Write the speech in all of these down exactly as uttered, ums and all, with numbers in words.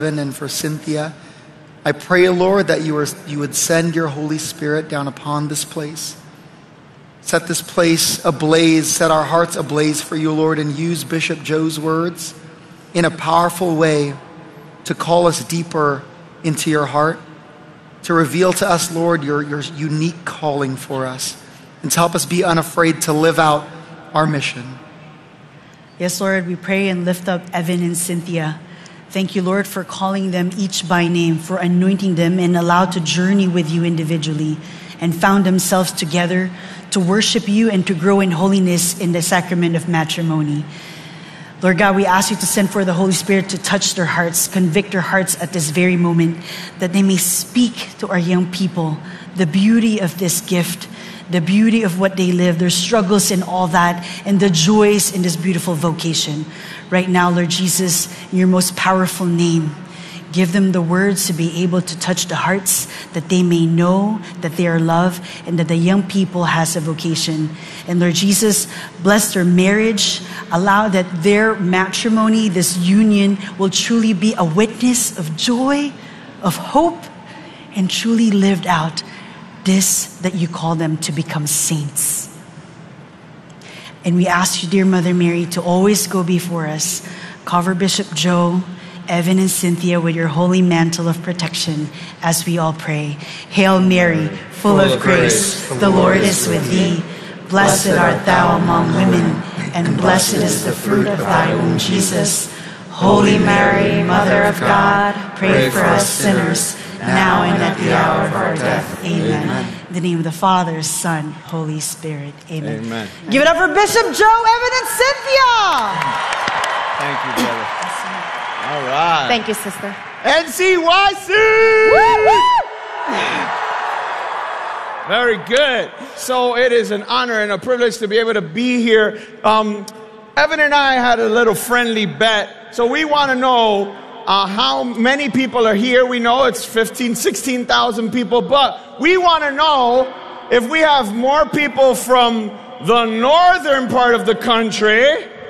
and for Cynthia. I pray, Lord, that you, are, you would send your Holy Spirit down upon this place. Set this place ablaze, set our hearts ablaze for you, Lord, and use Bishop Joe's words in a powerful way to call us deeper into your heart, to reveal to us, Lord, your, your unique calling for us, and to help us be unafraid to live out our mission. Yes, Lord, we pray and lift up Evan and Cynthia. Thank you, Lord, for calling them each by name, for anointing them and allowed to journey with you individually and found themselves together to worship you and to grow in holiness in the sacrament of matrimony. Lord God, we ask you to send for the Holy Spirit to touch their hearts, convict their hearts at this very moment, that they may speak to our young people the beauty of this gift, the beauty of what they live, their struggles and all that, and the joys in this beautiful vocation. Right now, Lord Jesus, in your most powerful name, give them the words to be able to touch the hearts, that they may know that they are loved and that the young people has a vocation. And Lord Jesus, bless their marriage. Allow that their matrimony, this union, will truly be a witness of joy, of hope, and truly lived out this that you call them to become saints. And we ask you, dear Mother Mary, to always go before us. Cover Bishop Joe, Evan, and Cynthia with your holy mantle of protection as we all pray. Hail Mary, full of grace, the Lord is with thee. Blessed art thou among women, and blessed is the fruit of thy womb, Jesus. Holy Mary, Mother of God, pray for us sinners, now and at the hour of our death. Amen. Amen. In the name of the Father, Son, Holy Spirit. Amen. Amen. Give it up for Bishop Joe, Evan, and Cynthia. Thank you, brother. All right. Thank you, sister. N C Y C! Very good. So it is an honor and a privilege to be able to be here. Um, Evan and I had a little friendly bet. So we want to know uh, how many people are here. We know it's fifteen, sixteen thousand people, but we want to know if we have more people from the northern part of the country.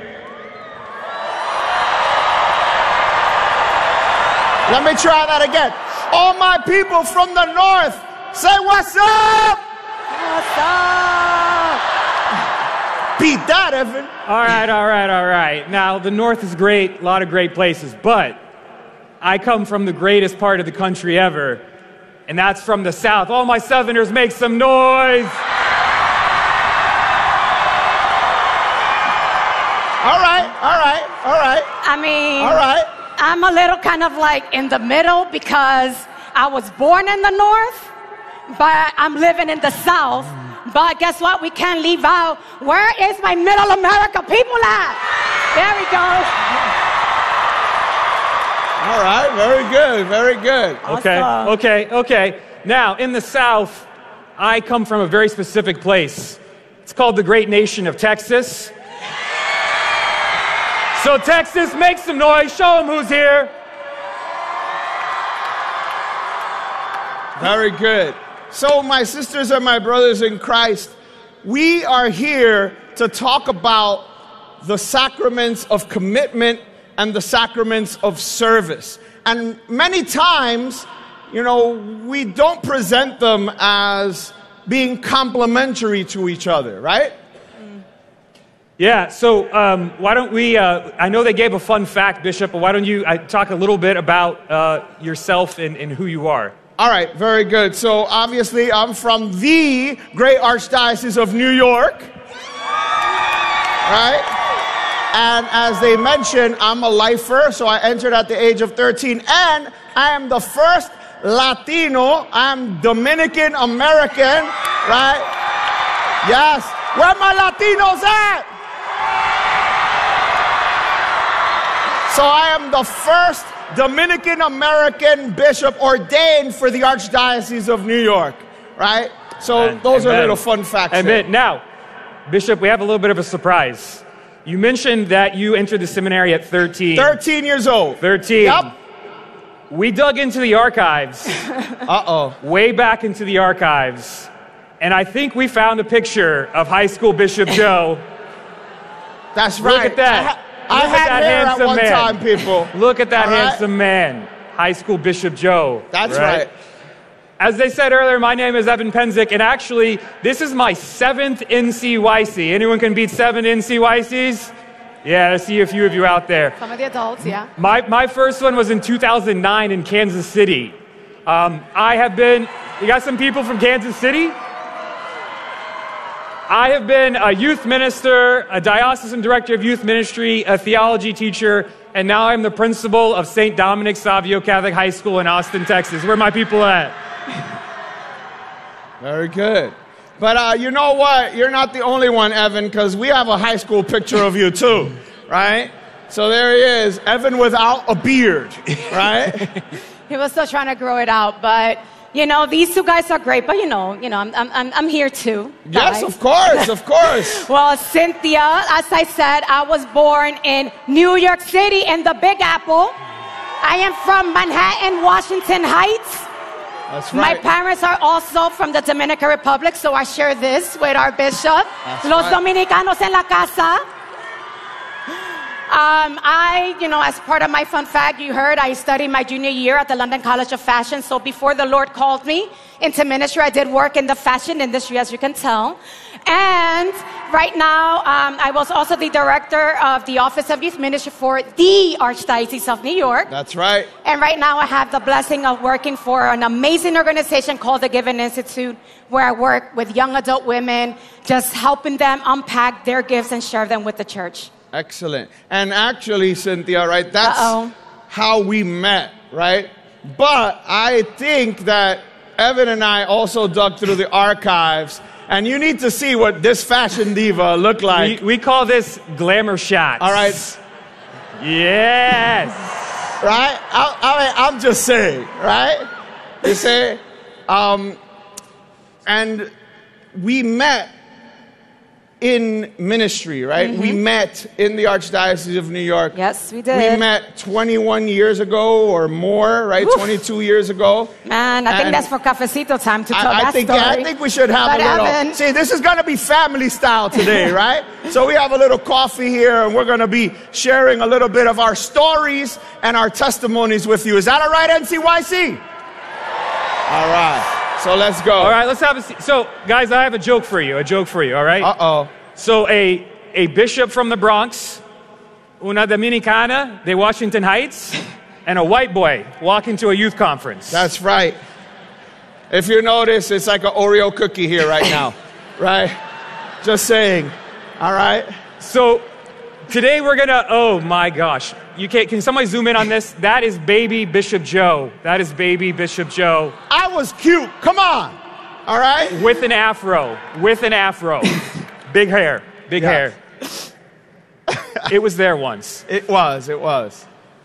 Let me try that again. All my people from the north, say what's up? What's up? Beat that, Evan. All right, all right, all right. Now, the north is great, a lot of great places, but I come from the greatest part of the country ever, and that's from the south. All my southerners, make some noise. All right, all right, all right. I mean, All right. I'm a little kind of like in the middle because I was born in the north, but I'm living in the south. But guess what? We can't leave out. Where is my middle America people at? There we go. All right, very good, very good. Okay, Awesome. okay, okay. Now, in the south, I come from a very specific place. It's called the great nation of Texas. So Texas, make some noise. Show them who's here. Very good. So my sisters and my brothers in Christ, we are here to talk about the sacraments of commitment and the sacraments of service. And many times, you know, we don't present them as being complementary to each other, right? Yeah, so um, why don't we, uh, I know they gave a fun fact, Bishop, but why don't you uh, talk a little bit about uh, yourself and, and who you are? All right, very good. So obviously I'm from the great Archdiocese of New York, right? And as they mentioned, I'm a lifer, so I entered at the age of thirteen, and I am the first Latino. I'm Dominican American, right? Yes. Where my Latinos at? So I am the first Dominican American bishop ordained for the Archdiocese of New York, right? So And, those and are then, little fun facts. And there. then, now, Bishop, we have a little bit of a surprise. You mentioned that you entered the seminary at thirteen. thirteen years old. thirteen. Yep. We dug into the archives, Uh-oh. way back into the archives, and I think we found a picture of high school Bishop Joe. That's right. Look at that. I, ha- I Look at had that hair at handsome one man. time, people. Look at that All right? handsome man. High School Bishop Joe. That's right. As they said earlier, my name is Evan Penzick, and actually, this is my seventh N C Y C. Anyone can beat seven N C Y Cs? Yeah, I see a few of you out there. Some of the adults, yeah. My, my first one was in two thousand nine in Kansas City. Um, I have been, you got some people from Kansas City? I have been a youth minister, a diocesan director of youth ministry, a theology teacher, and now I'm the principal of Saint Dominic Savio Catholic High School in Austin, Texas. Where are my people at? Very good. But uh, you know what? You're not the only one, Evan, because we have a high school picture of you too, right? So there he is, Evan without a beard, right? He was still trying to grow it out, but you know, these two guys are great. But you know, you know, I'm I'm I'm here too. Yes, guys. of course, of course. Well, Cynthia, as I said, I was born in New York City in the Big Apple. I am from Manhattan, Washington Heights. That's My right. parents are also from the Dominican Republic, so I share this with our bishop. That's Los right. Dominicanos en la casa. Um, I, you know, as part of my fun fact, you heard I studied my junior year at the London College of Fashion. So before the Lord called me into ministry, I did work in the fashion industry, as you can tell. And right now, um, I was also the director of the Office of Youth Ministry for the Archdiocese of New York. That's right. And right now, I have the blessing of working for an amazing organization called the Given Institute, where I work with young adult women, just helping them unpack their gifts and share them with the church. Excellent. And actually, Cynthia, right, that's Uh-oh. how we met, right? But I think that Evan and I also dug through the archives, and you need to see what this fashion diva looked like. We, we call this glamour shots. All right, Yes. right? I, I mean, I'm just saying, right? You say, um, and we met in ministry, right? We met in the Archdiocese of New York. Yes, we did. We met twenty-one years ago or more, right? Oof. twenty-two years ago. Man, I think And that's for cafecito time to tell I, I that think story. yeah, I think we should have But a little. Evan- See, this is going to be family style today, right? So we have a little coffee here, and we're going to be sharing a little bit of our stories and our testimonies with you. Is that all right, N C Y C? All right. So let's go. All right, let's have a seat. So, guys, I have a joke for you. A joke for you, all right? Uh-oh. So a, a bishop from the Bronx, una dominicana de Washington Heights, and a white boy walk into a youth conference. That's right. If you notice, it's like an Oreo cookie here right now, right? Just saying. All right? So today we're gonna, oh my gosh. You can't, can somebody zoom in on this? That is baby Bishop Joe. That is baby Bishop Joe. I was cute. Come on. All right? With an afro. With an afro. Big hair. Big Yeah. hair. It was there once. It was. It was.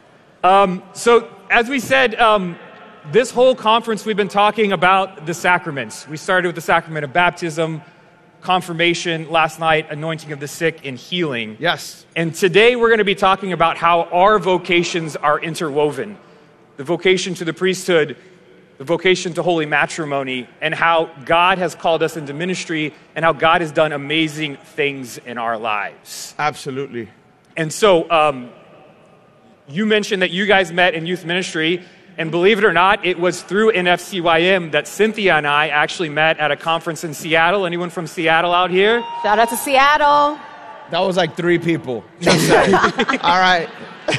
So, as we said, um, this whole conference we've been talking about the sacraments. We started with the sacrament of baptism, confirmation last night, anointing of the sick, and healing. Yes. And today we're going to be talking about how our vocations are interwoven. The vocation to the priesthood, the vocation to holy matrimony, and how God has called us into ministry and how God has done amazing things in our lives. Absolutely. And so, um, you mentioned that you guys met in youth ministry, and believe it or not, it was through N F C Y M that Cynthia and I actually met at a conference in Seattle. Anyone from Seattle out here? Shout out to Seattle. That was like three people. Just saying. All right.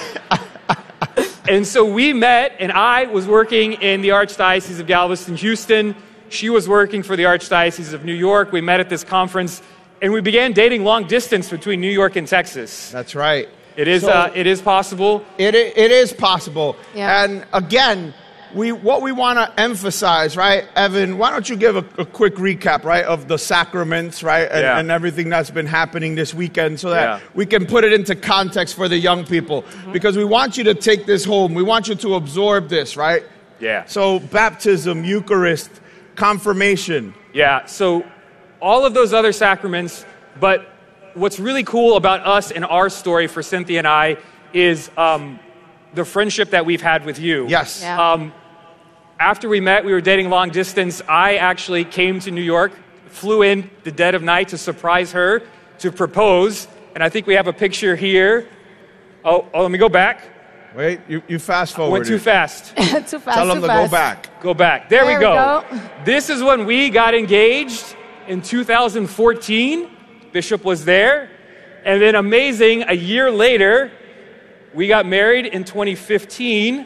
And so we met, and I was working in the Archdiocese of Galveston, Houston. She was working for the Archdiocese of New York. We met at this conference, and we began dating long distance between New York and Texas. That's right. It is, So- uh, it is possible. It, i- it is possible. Yeah. And again, we what we want to emphasize, right, Evan, why don't you give a, a quick recap, right, of the sacraments, right, and, Yeah. and everything that's been happening this weekend so that Yeah. we can put it into context for the young people. Because we want you to take this home. We want you to absorb this, right? Yeah. So baptism, Eucharist, confirmation. Yeah, so all of those other sacraments, but what's really cool about us and our story for Cynthia and I is um, the friendship that we've had with you. Yes. Yeah. Um, after we met, we were dating long distance. I actually came to New York, flew in the dead of night to surprise her, to propose. And I think we have a picture here. Oh, oh let me go back. Wait, you, you fast forward. Went too fast. too fast, Tell them too to fast. go back. Go back. There, There we, we go. go. This is when we got engaged in two thousand fourteen. Bishop was there. And then amazing, a year later, we got married in twenty fifteen.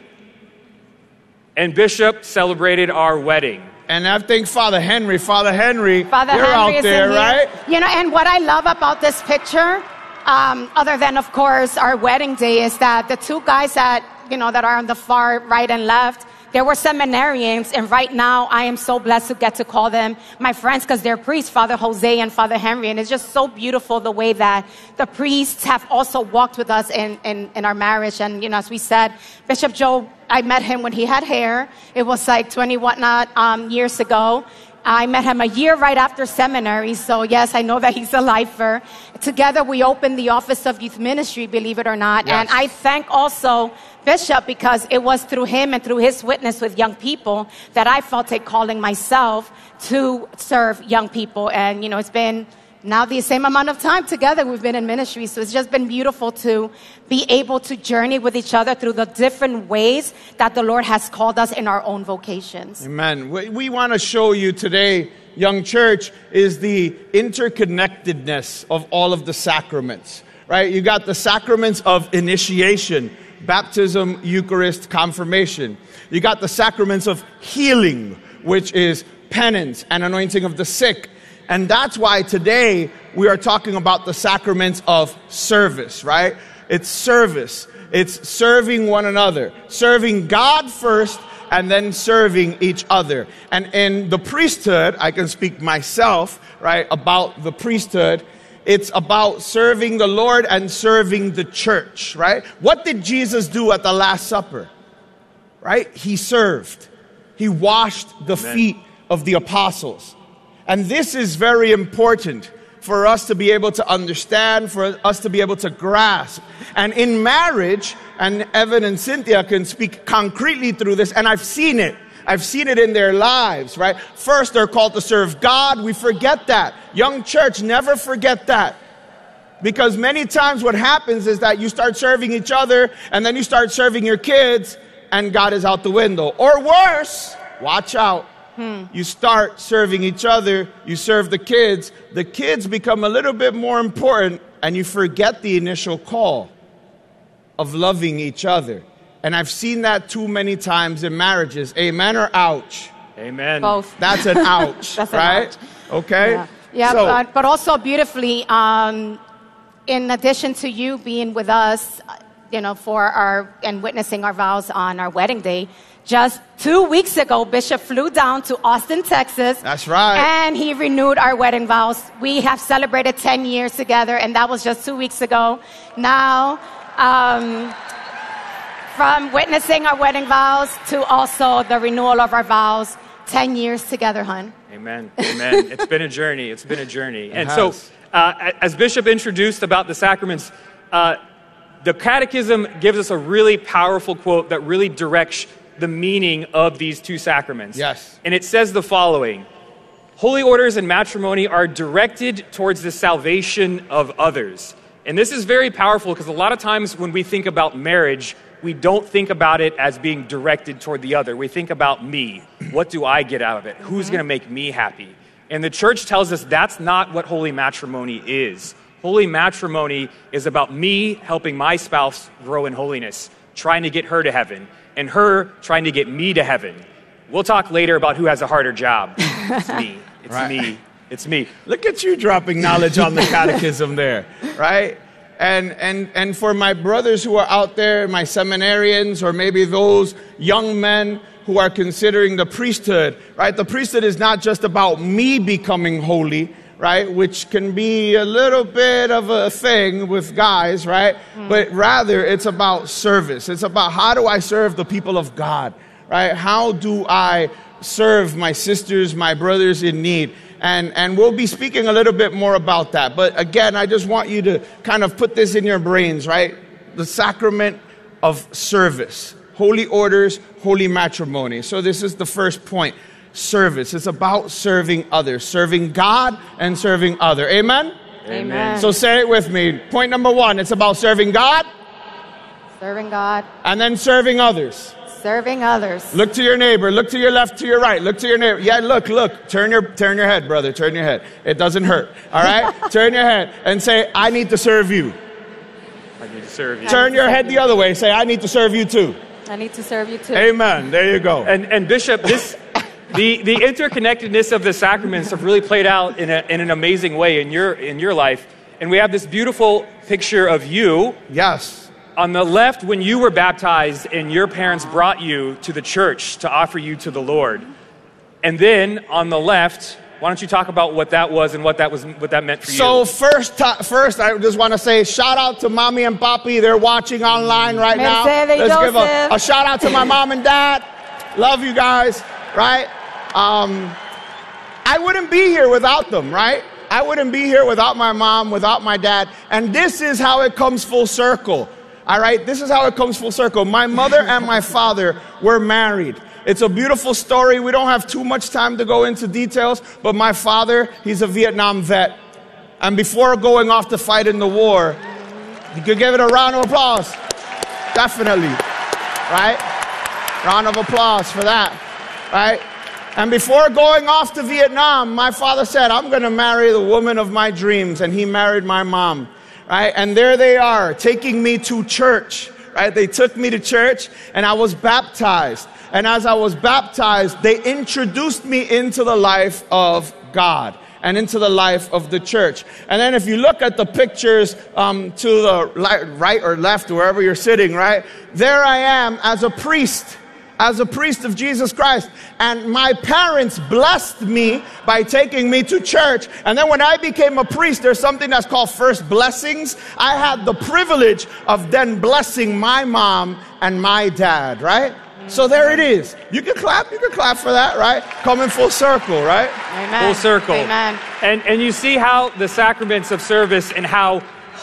And Bishop celebrated our wedding. And I think Father Henry, Father Henry, Father you're Henry out is there, in here. right? You know, and what I love about this picture, um, other than of course our wedding day, is that the two guys that you know that are on the far right and left, they were seminarians, and right now I am so blessed to get to call them my friends because they're priests, Father Jose and Father Henry. And it's just so beautiful the way that the priests have also walked with us in, in, in our marriage. And, you know, as we said, Bishop Joe, I met him when he had hair. It was like twenty whatnot um, years ago. I met him a year right after seminary, so yes, I know that he's a lifer. Together we opened the Office of Youth Ministry, believe it or not. Yes. And I thank also Bishop because it was through him and through his witness with young people that I felt a calling myself to serve young people. And, you know, it's been now the same amount of time together we've been in ministry. So it's just been beautiful to be able to journey with each other through the different ways that the Lord has called us in our own vocations. Amen. We, we want to show you today, young church, is the interconnectedness of all of the sacraments, right? You got the sacraments of initiation, baptism, Eucharist, confirmation. You got the sacraments of healing, which is penance and anointing of the sick. And that's why today we are talking about the sacraments of service, right? It's service. It's serving one another, serving God first and then serving each other. And in the priesthood, I can speak myself, right, about the priesthood. It's about serving the Lord and serving the church, right? What did Jesus do at the Last Supper? Right? He served. He washed the Amen. feet of the apostles. And this is very important for us to be able to understand, for us to be able to grasp. And in marriage, and Evan and Cynthia can speak concretely through this, and I've seen it. I've seen it in their lives, right? First, they're called to serve God. We forget that. Young church, never forget that. Because many times what happens is that you start serving each other, and then you start serving your kids, and God is out the window. Or worse, watch out. Hmm. You start serving each other, you serve the kids, the kids become a little bit more important, and you forget the initial call of loving each other. And I've seen that too many times in marriages. Amen or ouch? Amen. Both. That's an ouch, That's an right? ouch. Okay? Yeah, yeah So- but, but also beautifully, um, in addition to you being with us, uh, you know, for our, and witnessing our vows on our wedding day, just two weeks ago, Bishop flew down to Austin, Texas. That's right. And he renewed our wedding vows. We have celebrated ten years together, and that was just two weeks ago. Now, um, from witnessing our wedding vows to also the renewal of our vows, ten years together, hon. Amen. Amen. It's been a journey. It's been a journey. And has. so, uh, as Bishop introduced about the sacraments, uh, the Catechism gives us a really powerful quote that really directs the meaning of these two sacraments. Yes. And it says the following: holy orders and matrimony are directed towards the salvation of others. And this is very powerful because a lot of times when we think about marriage, we don't think about it as being directed toward the other. We think about me. What do I get out of it? Who's going to make me happy? And the church tells us that's not what holy matrimony is. Holy matrimony is about me helping my spouse grow in holiness, trying to get her to heaven, and her trying to get me to heaven. We'll talk later about who has a harder job. It's me. It's Right. me. It's me. Look at you dropping knowledge on the catechism there, right? And, and, and for my brothers who are out there, my seminarians, or maybe those young men who are considering the priesthood, right? The priesthood is not just about me becoming holy, right? Which can be a little bit of a thing with guys, right? Mm. But rather it's about service. It's about how do I serve the people of God, right? How do I serve my sisters, my brothers in need? And, and we'll be speaking a little bit more about that. But again, I just want you to kind of put this in your brains, right? The sacrament of service, holy orders, holy matrimony. So this is the first point, service. It's about serving others, serving God and serving other. Amen? Amen. So say it with me. Point number one, it's about serving God Serving God. And then serving others. Serving others. Look to your neighbor. Look to your left, to your right. Look to your neighbor. Yeah, look, look. Turn your turn your head, brother. Turn your head. It doesn't hurt. All right? Turn your head and say, I need to serve you. I need to serve you. Turn your head the other way. Say, I need to serve you too. I need to serve you too. Amen. There you go. And, and Bishop, this the, the interconnectedness of the sacraments have really played out in, a, in an amazing way in your in your life. And we have this beautiful picture of you. Yes. On the left, when you were baptized and your parents brought you to the church to offer you to the Lord. And then on the left, why don't you talk about what that was and what that was, what that meant for you? So first, t- first, I just want to say shout out to Mommy and Papi. They're watching online right now. Mercedes Let's give a, Joseph. a shout out to my mom and dad. Love you guys, right? Um, I wouldn't be here without them, right? I wouldn't be here without my mom, without my dad. And this is how it comes full circle. All right, this is how it comes full circle. My mother and my father were married. It's a beautiful story. We don't have too much time to go into details, but my father, he's a Vietnam vet. And before going off to fight in the war, you could give it a round of applause. Definitely, right? Round of applause for that, right? And before going off to Vietnam, my father said, I'm going to marry the woman of my dreams. And he married my mom. Right? And there they are, taking me to church, right? They took me to church and I was baptized. And as I was baptized, they introduced me into the life of God and into the life of the church. And then if you look at the pictures um, to the right or left, wherever you're sitting, right? There I am as a priest. As a priest of Jesus Christ. And my parents blessed me by taking me to church. And then when I became a priest, there's something that's called first blessings. I had the privilege of then blessing my mom and my dad, right? So there it is. You can clap, you can clap for that, right? Coming full circle, right? Amen. Full circle. Amen. And, and you see how the sacraments of service and how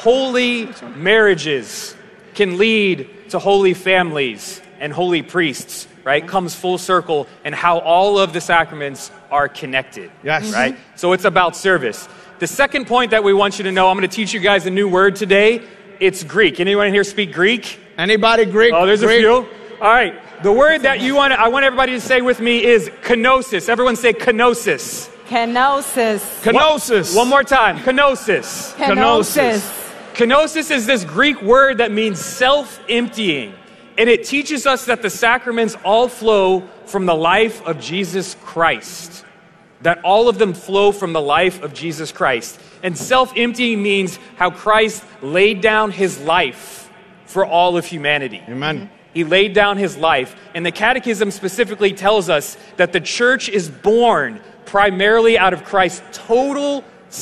holy marriages can lead to holy families and holy priests, right? Comes full circle, and how all of the sacraments are connected. Yes. Right? So it's about service. The second point that we want you to know, I'm going to teach you guys a new word today. It's Greek. Anyone here speak Greek? Anybody Greek? Oh, there's Greek? a few. All right. The word that you want to, I want everybody to say with me is kenosis. Everyone say kenosis. Kenosis. Kenosis. One, one more time. Kenosis. Kenosis. Kenosis is this Greek word that means self-emptying. And it teaches us that the sacraments all flow from the life of Jesus Christ. That all of them flow from the life of Jesus Christ. And self-emptying means how Christ laid down his life for all of humanity. Amen. He laid down his life. And the Catechism specifically tells us that the church is born primarily out of Christ's total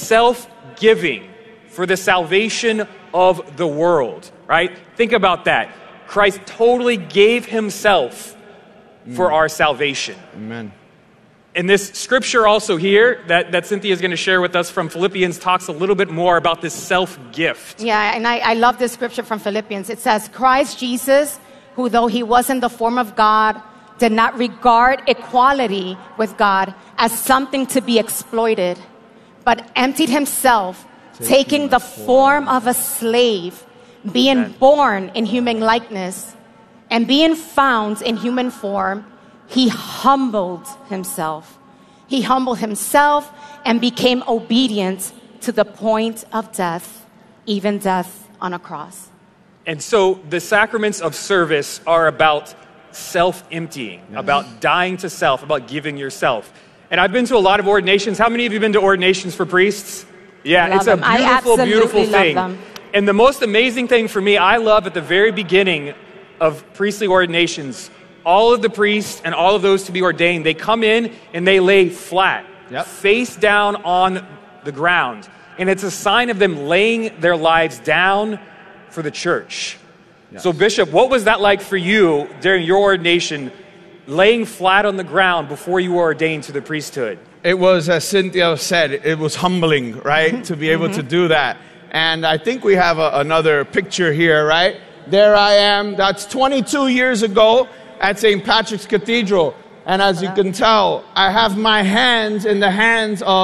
self-giving for the salvation of the world, right? Think about that. Christ totally gave himself for mm. our salvation. Amen. And this scripture also here that, that Cynthia is going to share with us from Philippians talks a little bit more about this self-gift. Yeah, and I, I love this scripture from Philippians. It says, Christ Jesus, who though he was in the form of God, did not regard equality with God as something to be exploited, but emptied himself, taking, taking the form of a slave, being Amen. Born in human likeness, and being found in human form, he humbled himself. He humbled himself and became obedient to the point of death, even death on a cross. And so the sacraments of service are about self-emptying, yes. about dying to self, about giving yourself. And I've been to a lot of ordinations. How many of you have been to ordinations for priests? Yeah, it's them. a beautiful, beautiful thing. Them. And the most amazing thing for me, I love at the very beginning of priestly ordinations, all of the priests and all of those to be ordained, they come in and they lay flat, yep. face down on the ground. And it's a sign of them laying their lives down for the church. Yes. So Bishop, what was that like for you during your ordination, laying flat on the ground before you were ordained to the priesthood? It was, as Cynthia said, it was humbling, right, to be able mm-hmm. to do that. And I think we have a, another picture here, right? There I am. That's twenty-two years ago at Saint Patrick's Cathedral. And as you can tell, I have my hands in the hands of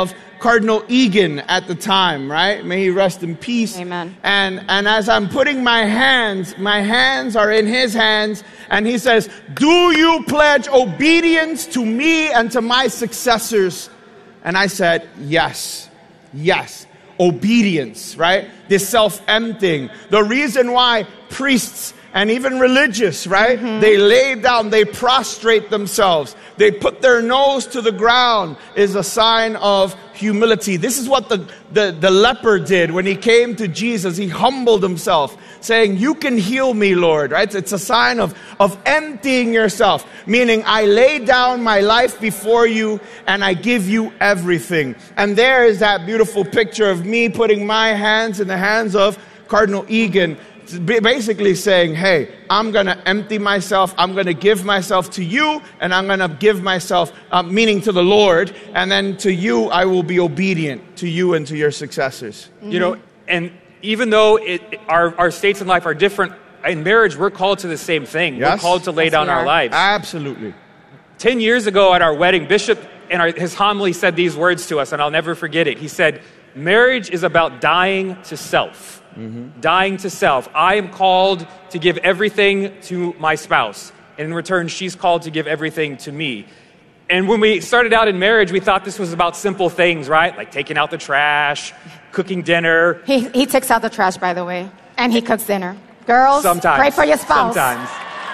Cardinal Egan at the time, right? May he rest in peace. Amen. And, and as I'm putting my hands, my hands are in his hands, and he says, do you pledge obedience to me and to my successors? And I said, yes, yes. Obedience, right? This self-emptying. The reason why priests and even religious, right? Mm-hmm. They lay down, they prostrate themselves. They put their nose to the ground is a sign of humility. This is what the, the, the leper did when he came to Jesus. He humbled himself, saying, you can heal me, Lord, right? It's a sign of, of emptying yourself, meaning I lay down my life before you and I give you everything. And there is that beautiful picture of me putting my hands in the hands of Cardinal Egan, basically saying, hey, I'm going to empty myself, I'm going to give myself to you, and I'm going to give myself, uh, meaning to the Lord, and then to you I will be obedient, to you and to your successors. Mm-hmm. You know, and even though it, our, our states in life are different, in marriage we're called to the same thing. Yes. We're called to lay Yes, down we our are. lives. Absolutely. Ten years ago at our wedding, Bishop, in our, his homily, said these words to us, and I'll never forget it. He said, marriage is about dying to self. Mm-hmm. Dying to self. I am called to give everything to my spouse. And in return, she's called to give everything to me. And when we started out in marriage, we thought this was about simple things, right? Like taking out the trash, cooking dinner. He, he takes out the trash, by the way, and he cooks dinner. Girls, Sometimes. pray for your spouse. Sometimes.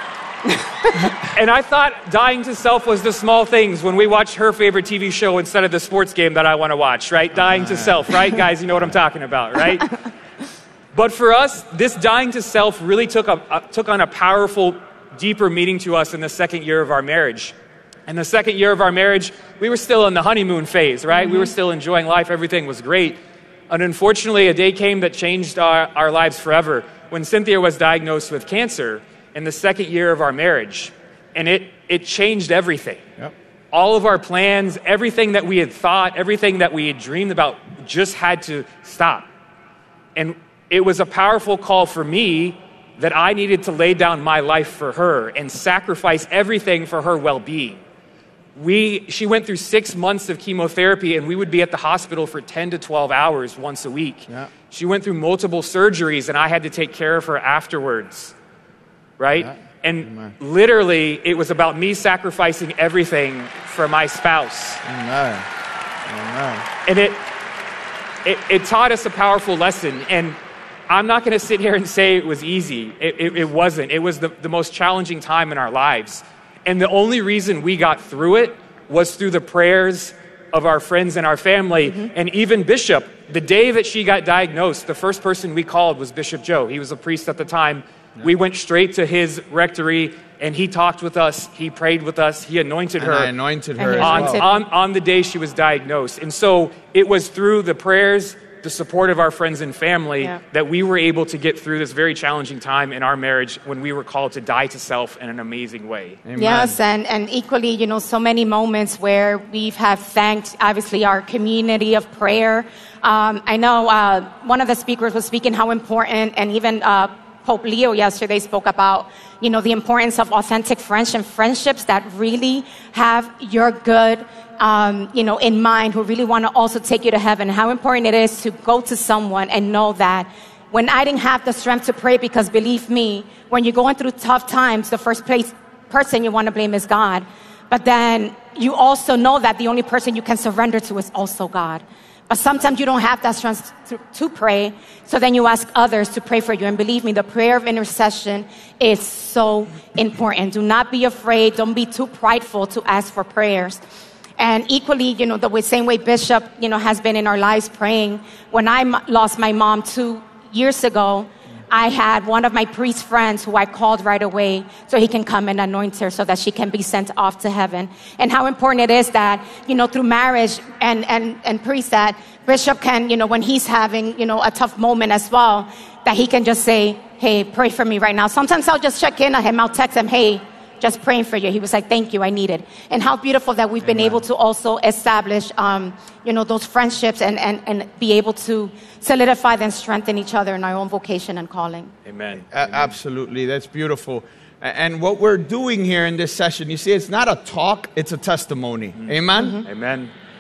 And I thought dying to self was the small things when we watch her favorite T V show instead of the sports game that I want to watch, right? Dying to self, right? Guys, you know what I'm talking about, right? But for us, this dying to self really took, a, uh, took on a powerful, deeper meaning to us in the second year of our marriage. In the second year of our marriage, we were still in the honeymoon phase, right? Mm-hmm. We were still enjoying life. Everything was great. And unfortunately, a day came that changed our, our lives forever when Cynthia was diagnosed with cancer in the second year of our marriage. And it, it changed everything. Yep. All of our plans, everything that we had thought, everything that we had dreamed about just had to stop. And it was a powerful call for me that I needed to lay down my life for her and sacrifice everything for her well-being. We, she went through six months of chemotherapy, and we would be at the hospital for ten to twelve hours once a week. Yeah. She went through multiple surgeries, and I had to take care of her afterwards, right? Yeah. And Amen. Literally, it was about me sacrificing everything for my spouse. Amen. Amen. And it, it, it taught us a powerful lesson. And I'm not going to sit here and say it was easy. It, it, it wasn't. It was the, the most challenging time in our lives. And the only reason we got through it was through the prayers of our friends and our family. Mm-hmm. And even Bishop, the day that she got diagnosed, the first person we called was Bishop Joe. He was a priest at the time. Yeah. We went straight to his rectory, and he talked with us. He prayed with us. He anointed and her. I anointed her And as on, well. on, on the day she was diagnosed. And so it was through the prayers, the support of our friends and family, yeah. that we were able to get through this very challenging time in our marriage when we were called to die to self in an amazing way. Amen. Yes, and, and equally, you know, so many moments where we have thanked, obviously, our community of prayer. Um, I know uh, one of the speakers was speaking how important, and even uh, Pope Leo yesterday spoke about, you know, the importance of authentic friendship, friendships that really have your good, um, you know, in mind, who really want to also take you to heaven. How important it is to go to someone and know that when I didn't have the strength to pray, because believe me, when you're going through tough times, the first place person you want to blame is God. But then you also know that the only person you can surrender to is also God. But sometimes you don't have that strength to, to pray, so then you ask others to pray for you. And believe me, the prayer of intercession is so important. Do not be afraid. Don't be too prideful to ask for prayers. And equally, you know, the same way Bishop, you know, has been in our lives praying. When I m- lost my mom two years ago, I had one of my priest friends who I called right away so he can come and anoint her so that she can be sent off to heaven. And how important it is that, you know, through marriage and, and, and priest, that Bishop can, you know, when he's having, you know, a tough moment as well, that he can just say, hey, pray for me right now. Sometimes I'll just check in on him. I'll text him, hey, just praying for you. He was like, thank you, I need it. And how beautiful that we've been Amen. able to also establish, um, you know, those friendships and, and, and be able to solidify and strengthen each other in our own vocation and calling. Amen. A- absolutely. That's beautiful. A- And what we're doing here in this session, you see, it's not a talk, it's a testimony. Mm-hmm. Amen? Amen.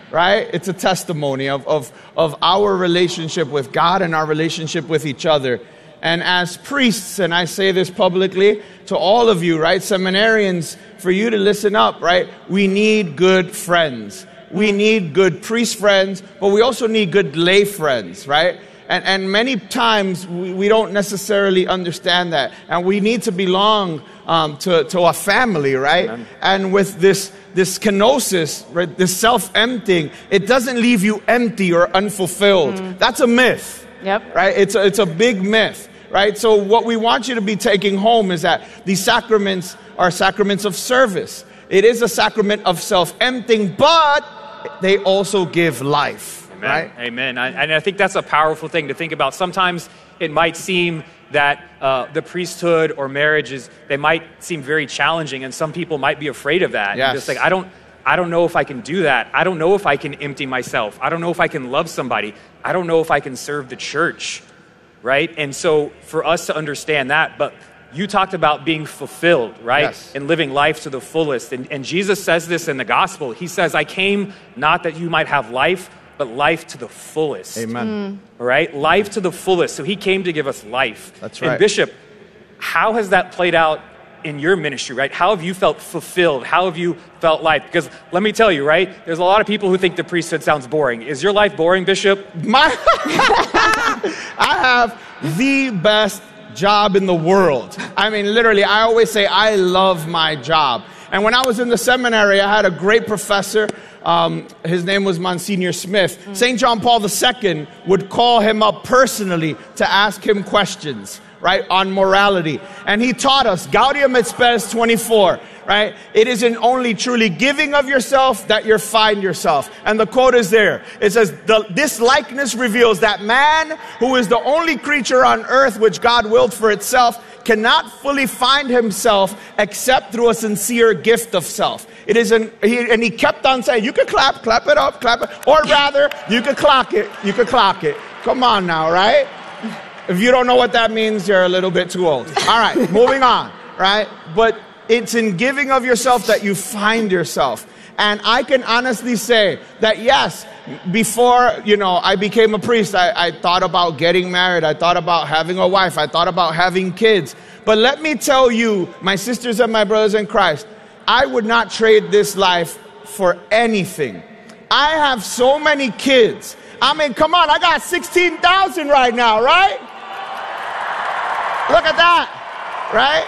right? It's a testimony of, of, of our relationship with God and our relationship with each other. And as priests, and I say this publicly to all of you, right? Seminarians, for you to listen up, right? We need good friends. We need good priest friends, but we also need good lay friends, right? And, and many times we, we don't necessarily understand that. And we need to belong um, to, to a family, right? Amen. And with this, this kenosis, right, this self-emptying, it doesn't leave you empty or unfulfilled. Mm. That's a myth. Yep. Right? It's a, it's a big myth, right? So what we want you to be taking home is that these sacraments are sacraments of service. It is a sacrament of self-emptying, but they also give life, Amen. Right? Amen. I, and I think that's a powerful thing to think about. Sometimes it might seem that uh, the priesthood or marriages, they might seem very challenging, and some people might be afraid of that. Yes. Just like, I don't, I don't know if I can do that. I don't know if I can empty myself. I don't know if I can love somebody. I don't know if I can serve the church, right? And so for us to understand that, but you talked about being fulfilled, right? Yes. And living life to the fullest. And, and Jesus says this in the gospel. He says, I came not that you might have life, but life to the fullest. Amen. All right? Life to the fullest. So he came to give us life. That's right. And Bishop, how has that played out in your ministry, right? How have you felt fulfilled? How have you felt life? Because let me tell you, right? There's a lot of people who think the priesthood sounds boring. Is your life boring, Bishop? My, I have the best job in the world. I mean, literally, I always say I love my job. And when I was in the seminary, I had a great professor. Um, his name was Monsignor Smith. Mm. Saint John Paul the Second would call him up personally to ask him questions, right, on morality. And he taught us, Gaudium et Spes twenty-four, right? It isn't only truly giving of yourself that you find yourself. And the quote is there. It says, the, this likeness reveals that man, who is the only creature on earth which God willed for itself, cannot fully find himself except through a sincere gift of self. It is an, he, and he kept on saying, you could clap, clap it up, clap it, or rather, you could clock it, you could clock it. Come on now, right? If you don't know what that means, you're a little bit too old. All right, moving on, right? But it's in giving of yourself that you find yourself. And I can honestly say that, yes, before, you know, I became a priest, I, I thought about getting married. I thought about having a wife. I thought about having kids. But let me tell you, my sisters and my brothers in Christ, I would not trade this life for anything. I have so many kids. I mean, come on, I got sixteen thousand right now, right? Look at that, right?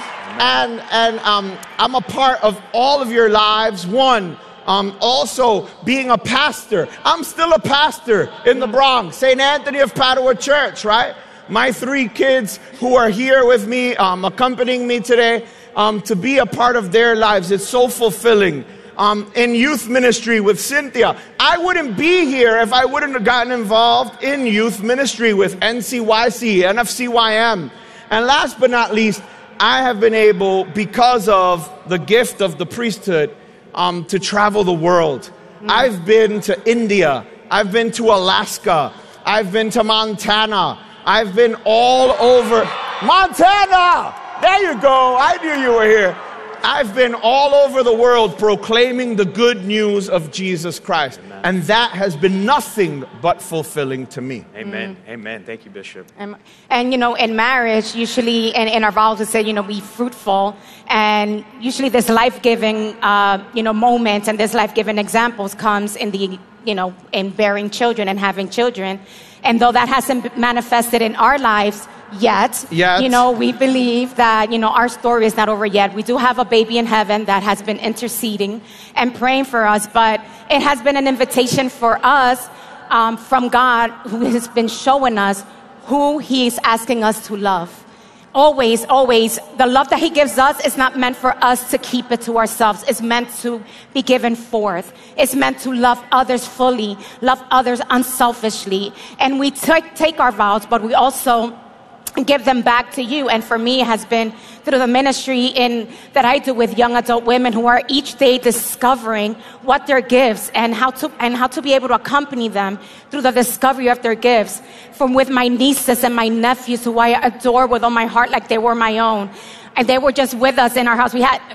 And and um, I'm a part of all of your lives. One, um, also being a pastor. I'm still a pastor in the Bronx, Saint Anthony of Padua Church, right? My three kids who are here with me, um, accompanying me today, um, to be a part of their lives, it's so fulfilling. Um, in youth ministry with Cynthia, I wouldn't be here if I wouldn't have gotten involved in youth ministry with N C Y C, N F C Y M. And last but not least, I have been able, because of the gift of the priesthood, um, to travel the world. Mm. I've been to India. I've been to Alaska. I've been to Montana. I've been all over. Montana! There you go. I knew you were here. I've been all over the world proclaiming the good news of Jesus Christ. Amen. And that has been nothing but fulfilling to me. Amen. Mm. Amen. Thank you, Bishop. And, and, you know, in marriage, usually, in, in our vows, we say, you know, be fruitful. And usually this life-giving, uh, you know, moments and this life-giving examples comes in the, you know, in bearing children and having children. And though that hasn't manifested in our lives yet, yet, you know, we believe that, you know, our story is not over yet. We do have a baby in heaven that has been interceding and praying for us, but it has been an invitation for us um, from God, who has been showing us who He's asking us to love. Always, always, the love that He gives us is not meant for us to keep it to ourselves. It's meant to be given forth. It's meant to love others fully, love others unselfishly. And we t- take our vows, but we also give them back to you. And for me, it has been through the ministry in that I do with young adult women who are each day discovering what their gifts and how to and how to be able to accompany them through the discovery of their gifts. From with my nieces and my nephews, who I adore with all my heart, like they were my own. And they were just with us in our house. We had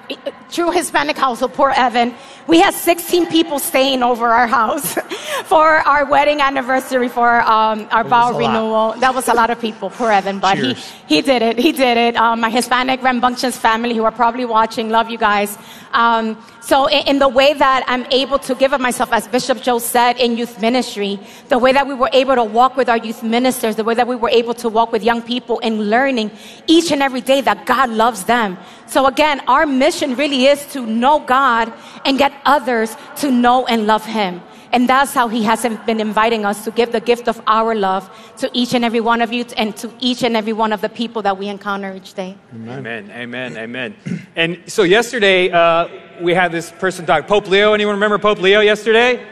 true Hispanic household, poor Evan. We had sixteen people staying over our house for our wedding anniversary, for um, our vow renewal. That was a lot of people, poor Evan, but he, he did it. He did it. Um, my Hispanic rambunctious family who are probably watching, love you guys. Um, so in, in the way that I'm able to give of myself, as Bishop Joe said, in youth ministry, the way that we were able to walk with our youth ministers, the way that we were able to walk with young people in learning each and every day that God loves them. So again, our mission really is to know God and get others to know and love Him. And that's how He has been inviting us to give the gift of our love to each and every one of you and to each and every one of the people that we encounter each day. Amen, amen, amen. And so yesterday, uh, we had this person talk, Pope Leo. Anyone remember Pope Leo yesterday?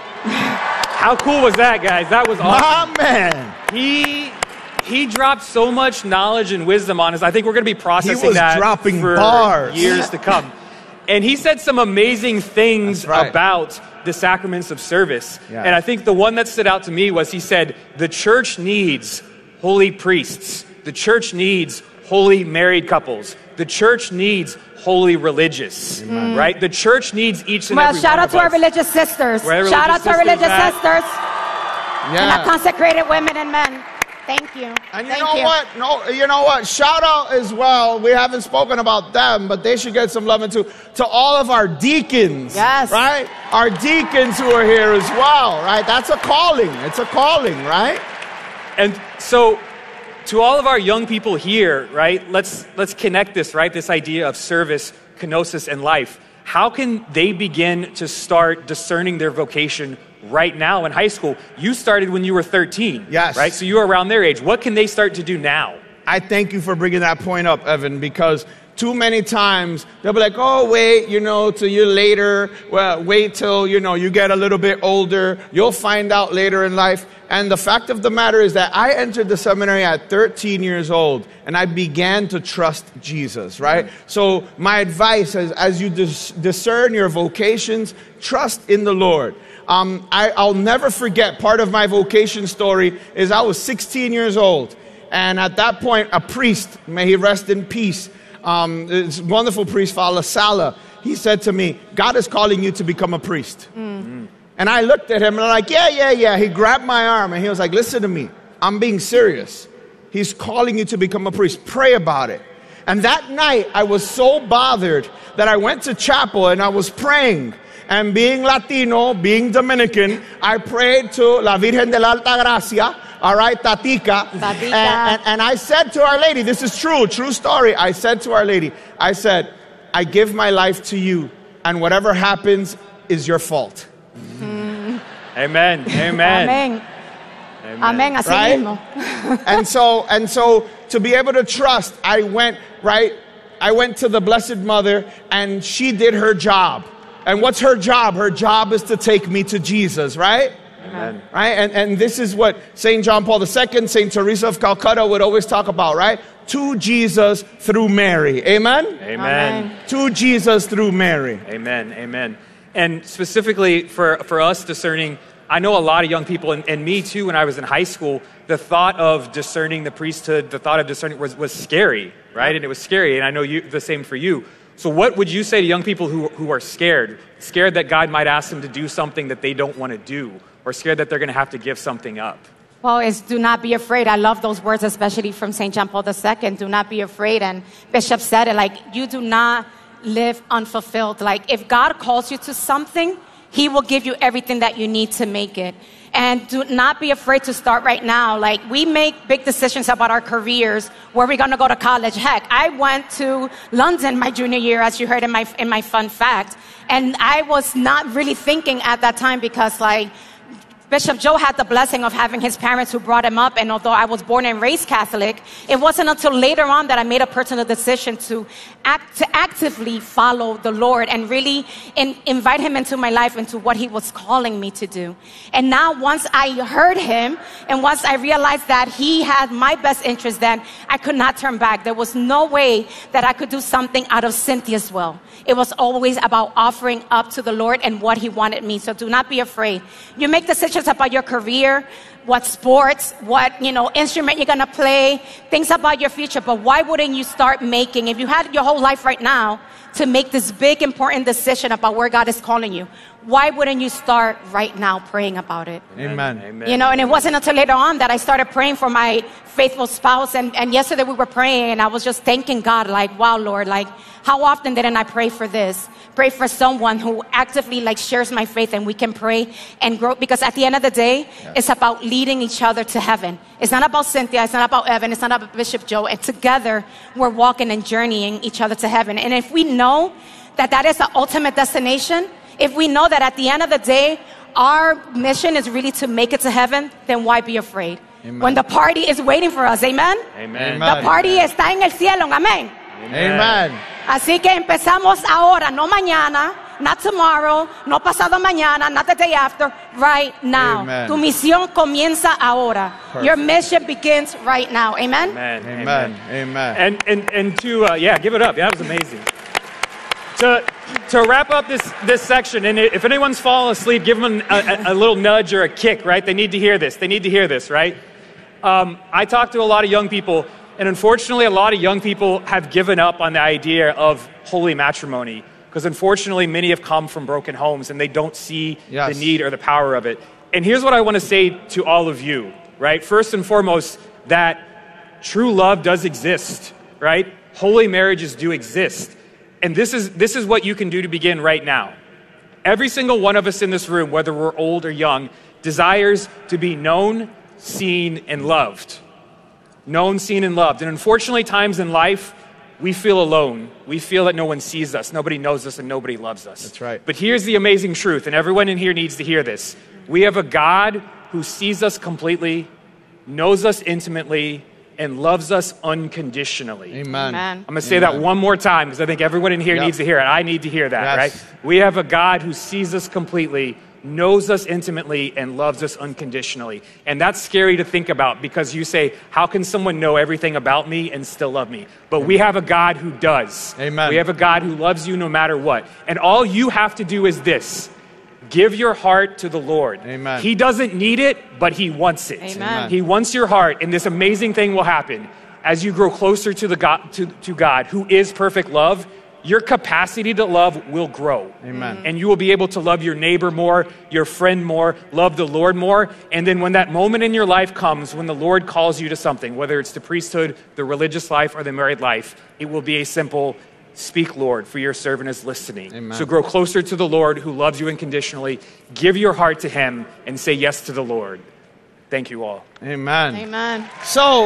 How cool was that, guys? That was awesome. My man. He... He dropped so much knowledge and wisdom on us. I think we're going to be processing he was that dropping for bars. years to come. And he said some amazing things right. about the sacraments of service. Yeah. And I think the one that stood out to me was he said, the church needs holy priests. The church needs holy married couples. The church needs holy religious. Amen. Right? The church needs each and well, every shout one out of to us. our religious sisters. Where Shout religious out to our religious sisters sisters. Yeah. And our consecrated women and men. Thank you. And you Thank know you. what? No, you know what? Shout out as well. We haven't spoken about them, but they should get some love too. To all of our deacons. Yes. Right? Our deacons who are here as well, right? That's a calling. It's a calling, right? And so to all of our young people here, right, let's let's connect this, right? This idea of service, kenosis, and life. How can they begin to start discerning their vocation right now in high school? You started when you were thirteen. Yes. Right? So you're around their age. What can they start to do now? I thank you for bringing that point up, Evan, because too many times they'll be like, oh, wait, you know, till you later. Well, wait till, you know, you get a little bit older. You'll find out later in life. And the fact of the matter is that I entered the seminary at thirteen years old, and I began to trust Jesus, right? Mm-hmm. So my advice is, as you dis- discern your vocations, trust in the Lord. Um, I, I'll never forget, part of my vocation story is I was sixteen years old. And at that point, a priest, may he rest in peace, um, this wonderful priest, Father Sala, he said to me, God is calling you to become a priest. Mm. And I looked at him and I'm like, yeah, yeah, yeah. He grabbed my arm and he was like, listen to me. I'm being serious. He's calling you to become a priest. Pray about it. And that night, I was so bothered that I went to chapel and I was praying. And being Latino, being Dominican, I prayed to La Virgen de la Alta Gracia, all right, Tatica. Tatica. And, and, and I said to Our Lady, this is true, true story. I said to Our Lady, I said, I give my life to you, and whatever happens is your fault. Mm. Amen, amen. Amen. Amen. Así Right? mismo. and so, and so to be able to trust, I went, right, I went to the Blessed Mother, and she did her job. And what's her job? Her job is to take me to Jesus, right? Amen. Right? And, and this is what Saint John Paul the Second, Saint Teresa of Calcutta would always talk about, right? To Jesus through Mary. Amen? Amen. Amen. To Jesus through Mary. Amen. Amen. And specifically for, for us discerning, I know a lot of young people, and, and me too, when I was in high school, the thought of discerning the priesthood, the thought of discerning was, was scary, right? And it was scary, and I know you the same for you. So what would you say to young people who, who are scared? Scared that God might ask them to do something that they don't want to do, or scared that they're going to have to give something up? Well, it's do not be afraid. I love those words, especially from Saint John Paul the Second. Do not be afraid. And Bishop said it, like, you do not live unfulfilled. Like, if God calls you to something, He will give you everything that you need to make it. And do not be afraid to start right now. Like, we make big decisions about our careers, where we're going to go to college. Heck, I went to London my junior year, as you heard in my in my fun fact. And I was not really thinking at that time because, like, Bishop Joe had the blessing of having his parents who brought him up, and although I was born and raised Catholic, it wasn't until later on that I made a personal decision to act, to actively follow the Lord and really in, invite Him into my life, into what He was calling me to do. And now once I heard Him, and once I realized that He had my best interest, then I could not turn back. There was no way that I could do something out of Cynthia's will. It was always about offering up to the Lord and what He wanted me. So do not be afraid. You make decisions about your career, what sports, what, you know, instrument you're going to play, things about your future. But why wouldn't you start making, if you had your whole life right now to make this big, important decision about where God is calling you, why wouldn't you start right now praying about it? Amen. Amen. You know, and it wasn't until later on that I started praying for my faithful spouse. And, and yesterday we were praying and I was just thanking God, like, wow, Lord, like, how often didn't I pray for this? Pray for someone who actively like shares my faith, and we can pray and grow. Because at the end of the day, yeah. it's about leading each other to heaven. It's not about Cynthia. It's not about Evan. It's not about Bishop Joe. And together we're walking and journeying each other to heaven. And if we know that that is the ultimate destination, if we know that at the end of the day, our mission is really to make it to heaven, then why be afraid? Amen. When the party is waiting for us, amen? Amen. The party Amen. Está en el cielo, amen. Amen. Amen. Así que empezamos ahora, no mañana, not tomorrow, no pasado mañana, not the day after, right now. Amen. Tu misión comienza ahora. Perfect. Your mission begins right now. Amen? Amen. Amen. Amen. Amen. And, and, and to, uh, yeah, give it up. Yeah, that was amazing. To, to wrap up this, this section, and if anyone's fallen asleep, give them a, a, a little nudge or a kick, right? They need to hear this. They need to hear this, right? Um, I talk to a lot of young people, and unfortunately, a lot of young people have given up on the idea of holy matrimony, because unfortunately, many have come from broken homes, and they don't see yes. the need or the power of it. And here's what I want to say to all of you, right? First and foremost, that true love does exist, right? Holy marriages do exist. And this is, this is what you can do to begin right now. Every single one of us in this room, whether we're old or young, desires to be known, seen, and loved. Known, seen, and loved. And unfortunately, times in life, we feel alone. We feel that no one sees us, nobody knows us, and nobody loves us. That's right. But here's the amazing truth, and everyone in here needs to hear this. We have a God who sees us completely, knows us intimately, and loves us unconditionally. Amen. Amen. I'm going to say Amen. that one more time because I think everyone in here yep. needs to hear it. I need to hear that, yes. right? We have a God who sees us completely, knows us intimately, and loves us unconditionally. And that's scary to think about because you say, how can someone know everything about me and still love me? But we have a God who does. Amen. We have a God who loves you no matter what. And all you have to do is this. Give your heart to the Lord. Amen. He doesn't need it, but he wants it. Amen. He wants your heart, and this amazing thing will happen. As you grow closer to, the God, to, to God, who is perfect love, your capacity to love will grow. Amen. And you will be able to love your neighbor more, your friend more, love the Lord more. And then when that moment in your life comes, when the Lord calls you to something, whether it's the priesthood, the religious life, or the married life, it will be a simple, speak, Lord, for your servant is listening. Amen. So grow closer to the Lord who loves you unconditionally. Give your heart to him and say yes to the Lord. Thank you all. Amen. Amen. So,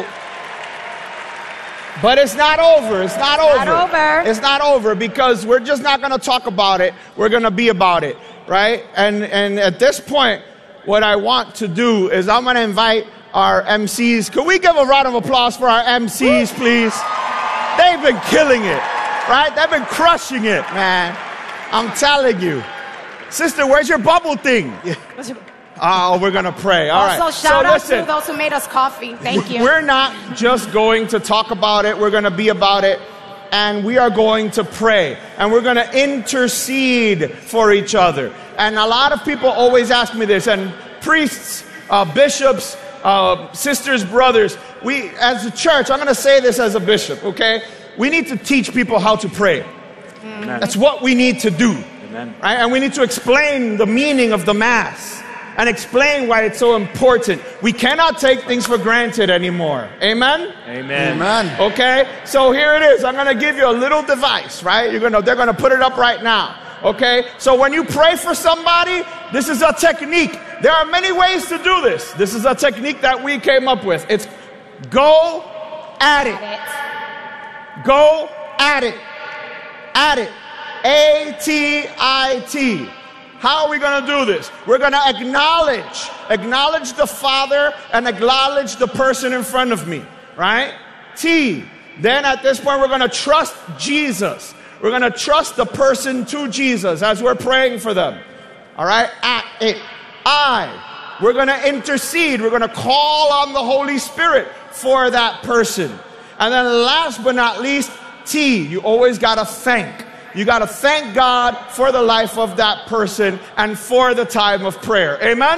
but it's not over. It's not over. Not over. It's not over because we're just not going to talk about it. We're going to be about it, right? And and at this point, what I want to do is I'm going to invite our M Cs. Could we give a round of applause for our M Cs, please? They've been killing it, right? They've been crushing it, man. I'm telling you. Sister, where's your bubble thing? Oh, we're going to pray. All right. Also, shout so out listen, to those who made us coffee. Thank you. We're not just going to talk about it. We're going to be about it. And we are going to pray. And we're going to intercede for each other. And a lot of people always ask me this. And priests, uh, bishops, uh, sisters, brothers, we, as a church, I'm going to say this as a bishop, okay? We need to teach people how to pray. Amen. That's what we need to do. Amen. Right? And we need to explain the meaning of the Mass. And explain why it's so important. We cannot take things for granted anymore. Amen? Amen. Amen. Okay? So here it is. I'm going to give you a little device, right? You're gonna, they're going to put it up right now. Okay? So when you pray for somebody, this is a technique. There are many ways to do this. This is a technique that we came up with. It's go at it. Go at it. At it. A T I T. How are we going to do this? We're going to acknowledge, acknowledge the Father and acknowledge the person in front of me, right? T. Then at this point, we're going to trust Jesus. We're going to trust the person to Jesus as we're praying for them, all right? At it. I. We're going to intercede. We're going to call on the Holy Spirit for that person. And then last but not least, T. You always got to thank. You got to thank God for the life of that person and for the time of prayer. Amen?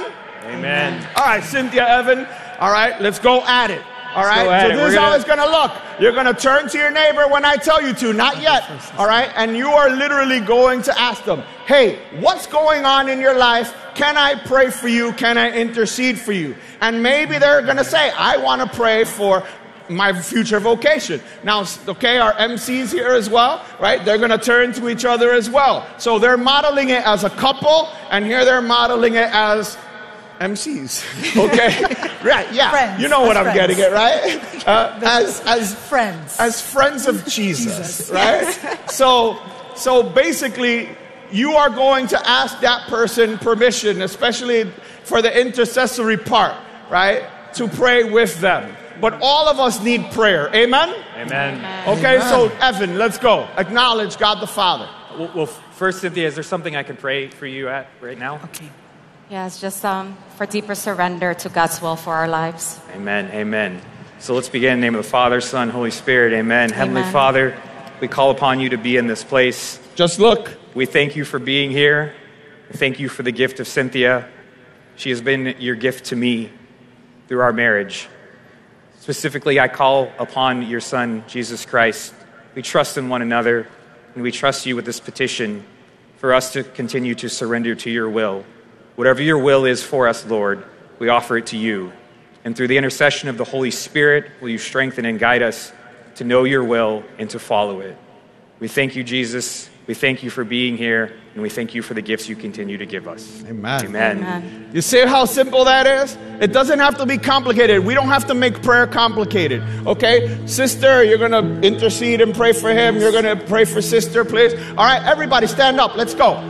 Amen. All right, Cynthia, Evan. All right, let's go at it. All right, go at so it. this We're is how gonna- it's going to look. You're going to turn to your neighbor when I tell you to, not yet. All right, and you are literally going to ask them, hey, what's going on in your life? Can I pray for you? Can I intercede for you? And maybe they're going to say, I want to pray for my future vocation. Now, okay, our M Cs here as well, right? They're going to turn to each other as well. So they're modeling it as a couple, and here they're modeling it as M Cs. Okay? Right, yeah. Friends, you know what as I'm friends. getting at, right? Uh, as as Friends. as friends of Jesus, Jesus. right? So so basically you are going to ask that person permission, especially for the intercessory part, right? To pray with them. But all of us need prayer. Amen? Amen. Okay, Amen. so Evan, let's go. Acknowledge God the Father. Well, well, first, Cynthia, is there something I can pray for you at right now? Okay. Yeah, it's just um, for deeper surrender to God's will for our lives. Amen. Amen. So let's begin in the name of the Father, Son, Holy Spirit. Amen. Heavenly Amen. Father, we call upon you to be in this place. Just look. We thank you for being here. We thank you for the gift of Cynthia. She has been your gift to me through our marriage. Specifically, I call upon your Son, Jesus Christ. We trust in one another, and we trust you with this petition for us to continue to surrender to your will. Whatever your will is for us, Lord, we offer it to you. And through the intercession of the Holy Spirit, will you strengthen and guide us to know your will and to follow it. We thank you, Jesus. We thank you for being here, and we thank you for the gifts you continue to give us. Amen. Amen. Amen. You see how simple that is? It doesn't have to be complicated. We don't have to make prayer complicated. Okay? Sister, you're going to intercede and pray for him. You're going to pray for sister, please. All right, everybody stand up. Let's go.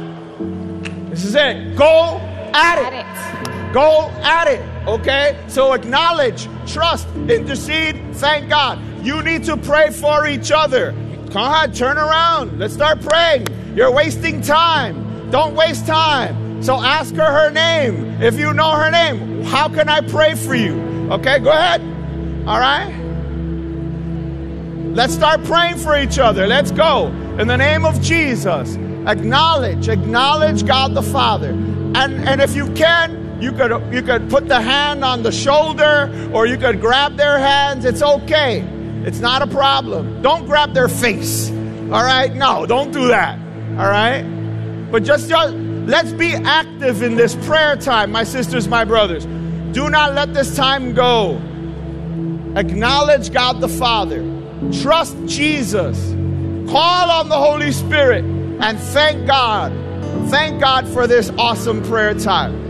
This is it. Go at At it. it. Go at it. Okay? So acknowledge, trust, intercede, thank God. You need to pray for each other. Come on, turn around. Let's start praying. You're wasting time. Don't waste time. So ask her her name. If you know her name, how can I pray for you? Okay, go ahead. All right? Let's start praying for each other. Let's go. In the name of Jesus, acknowledge, acknowledge God the Father. And, and if you can, you could, you could put the hand on the shoulder, or you could grab their hands. It's okay. It's not a problem. Don't grab their face. All right? No, don't do that. All right? But just, just let's be active in this prayer time, my sisters, my brothers. Do not let this time go. Acknowledge God the Father. Trust Jesus. Call on the Holy Spirit. And thank God. Thank God for this awesome prayer time.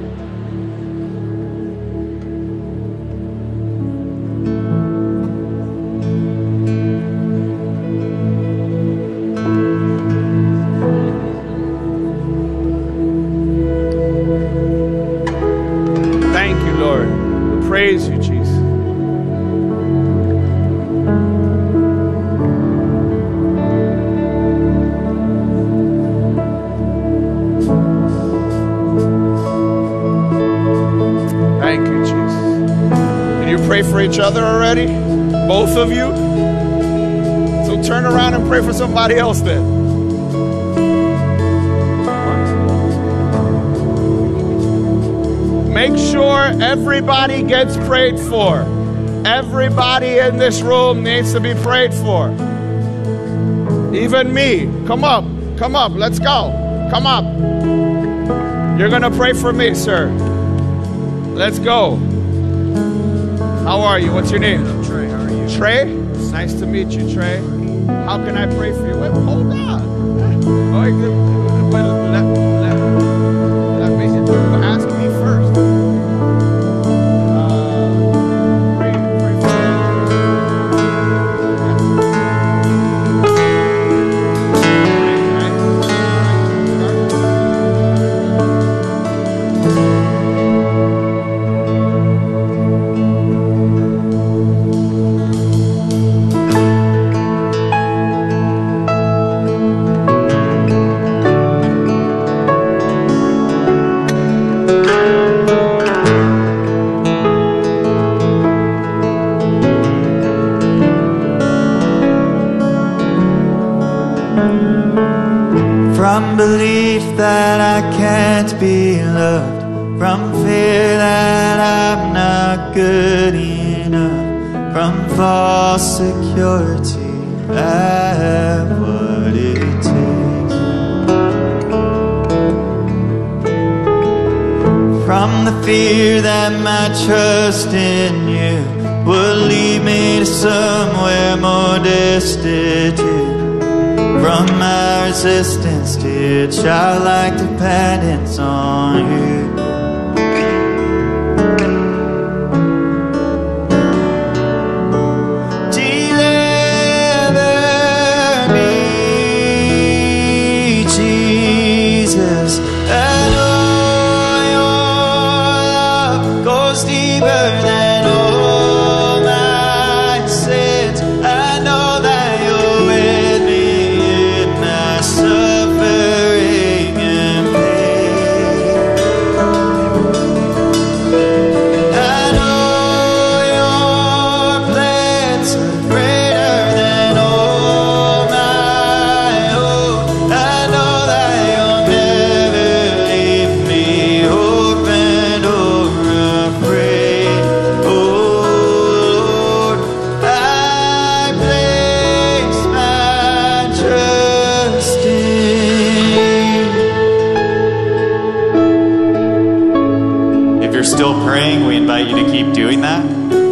Thank you, Lord. We praise you, Jesus. Thank you, Jesus. Did you pray for each other already? Both of you? So turn around and pray for somebody else then. Make sure everybody gets prayed for. Everybody in this room needs to be prayed for. Even me. Come up. Come up. Let's go. Come up. You're going to pray for me, sir. Let's go. How are you? What's your name? I'm Trey. How are you? Trey? Nice to meet you, Trey. How can I pray for you? Wait, hold on. Oh, wait, wait, let, let, let me ask me first. Uh, pray, pray for From belief that I can't be loved, from fear that I'm not good enough, from false security, I have what it takes. From the fear that my trust in you will lead me to somewhere more destitute, from my resistance to childlike dependence on you. Deliver me, Jesus. I know your love goes deeper than all my sins. I know that you're with me in my suffering and pain. I know your plans are greater than all my own. I know that you'll never leave me orphaned or afraid. Oh Lord, I place my trust in you. If you're still praying, we invite you to keep doing that.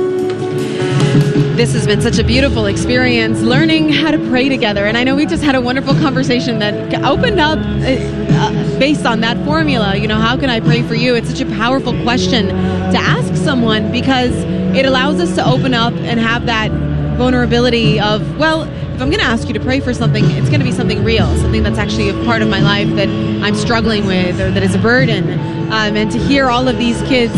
This has been such a beautiful experience, learning how to pray together. And I know we just had a wonderful conversation that opened up uh, uh, based on that formula. You know, how can I pray for you? It's such a powerful question to ask someone, because it allows us to open up and have that vulnerability of, well, if I'm going to ask you to pray for something, it's going to be something real, something that's actually a part of my life that I'm struggling with or that is a burden. Um, and to hear all of these kids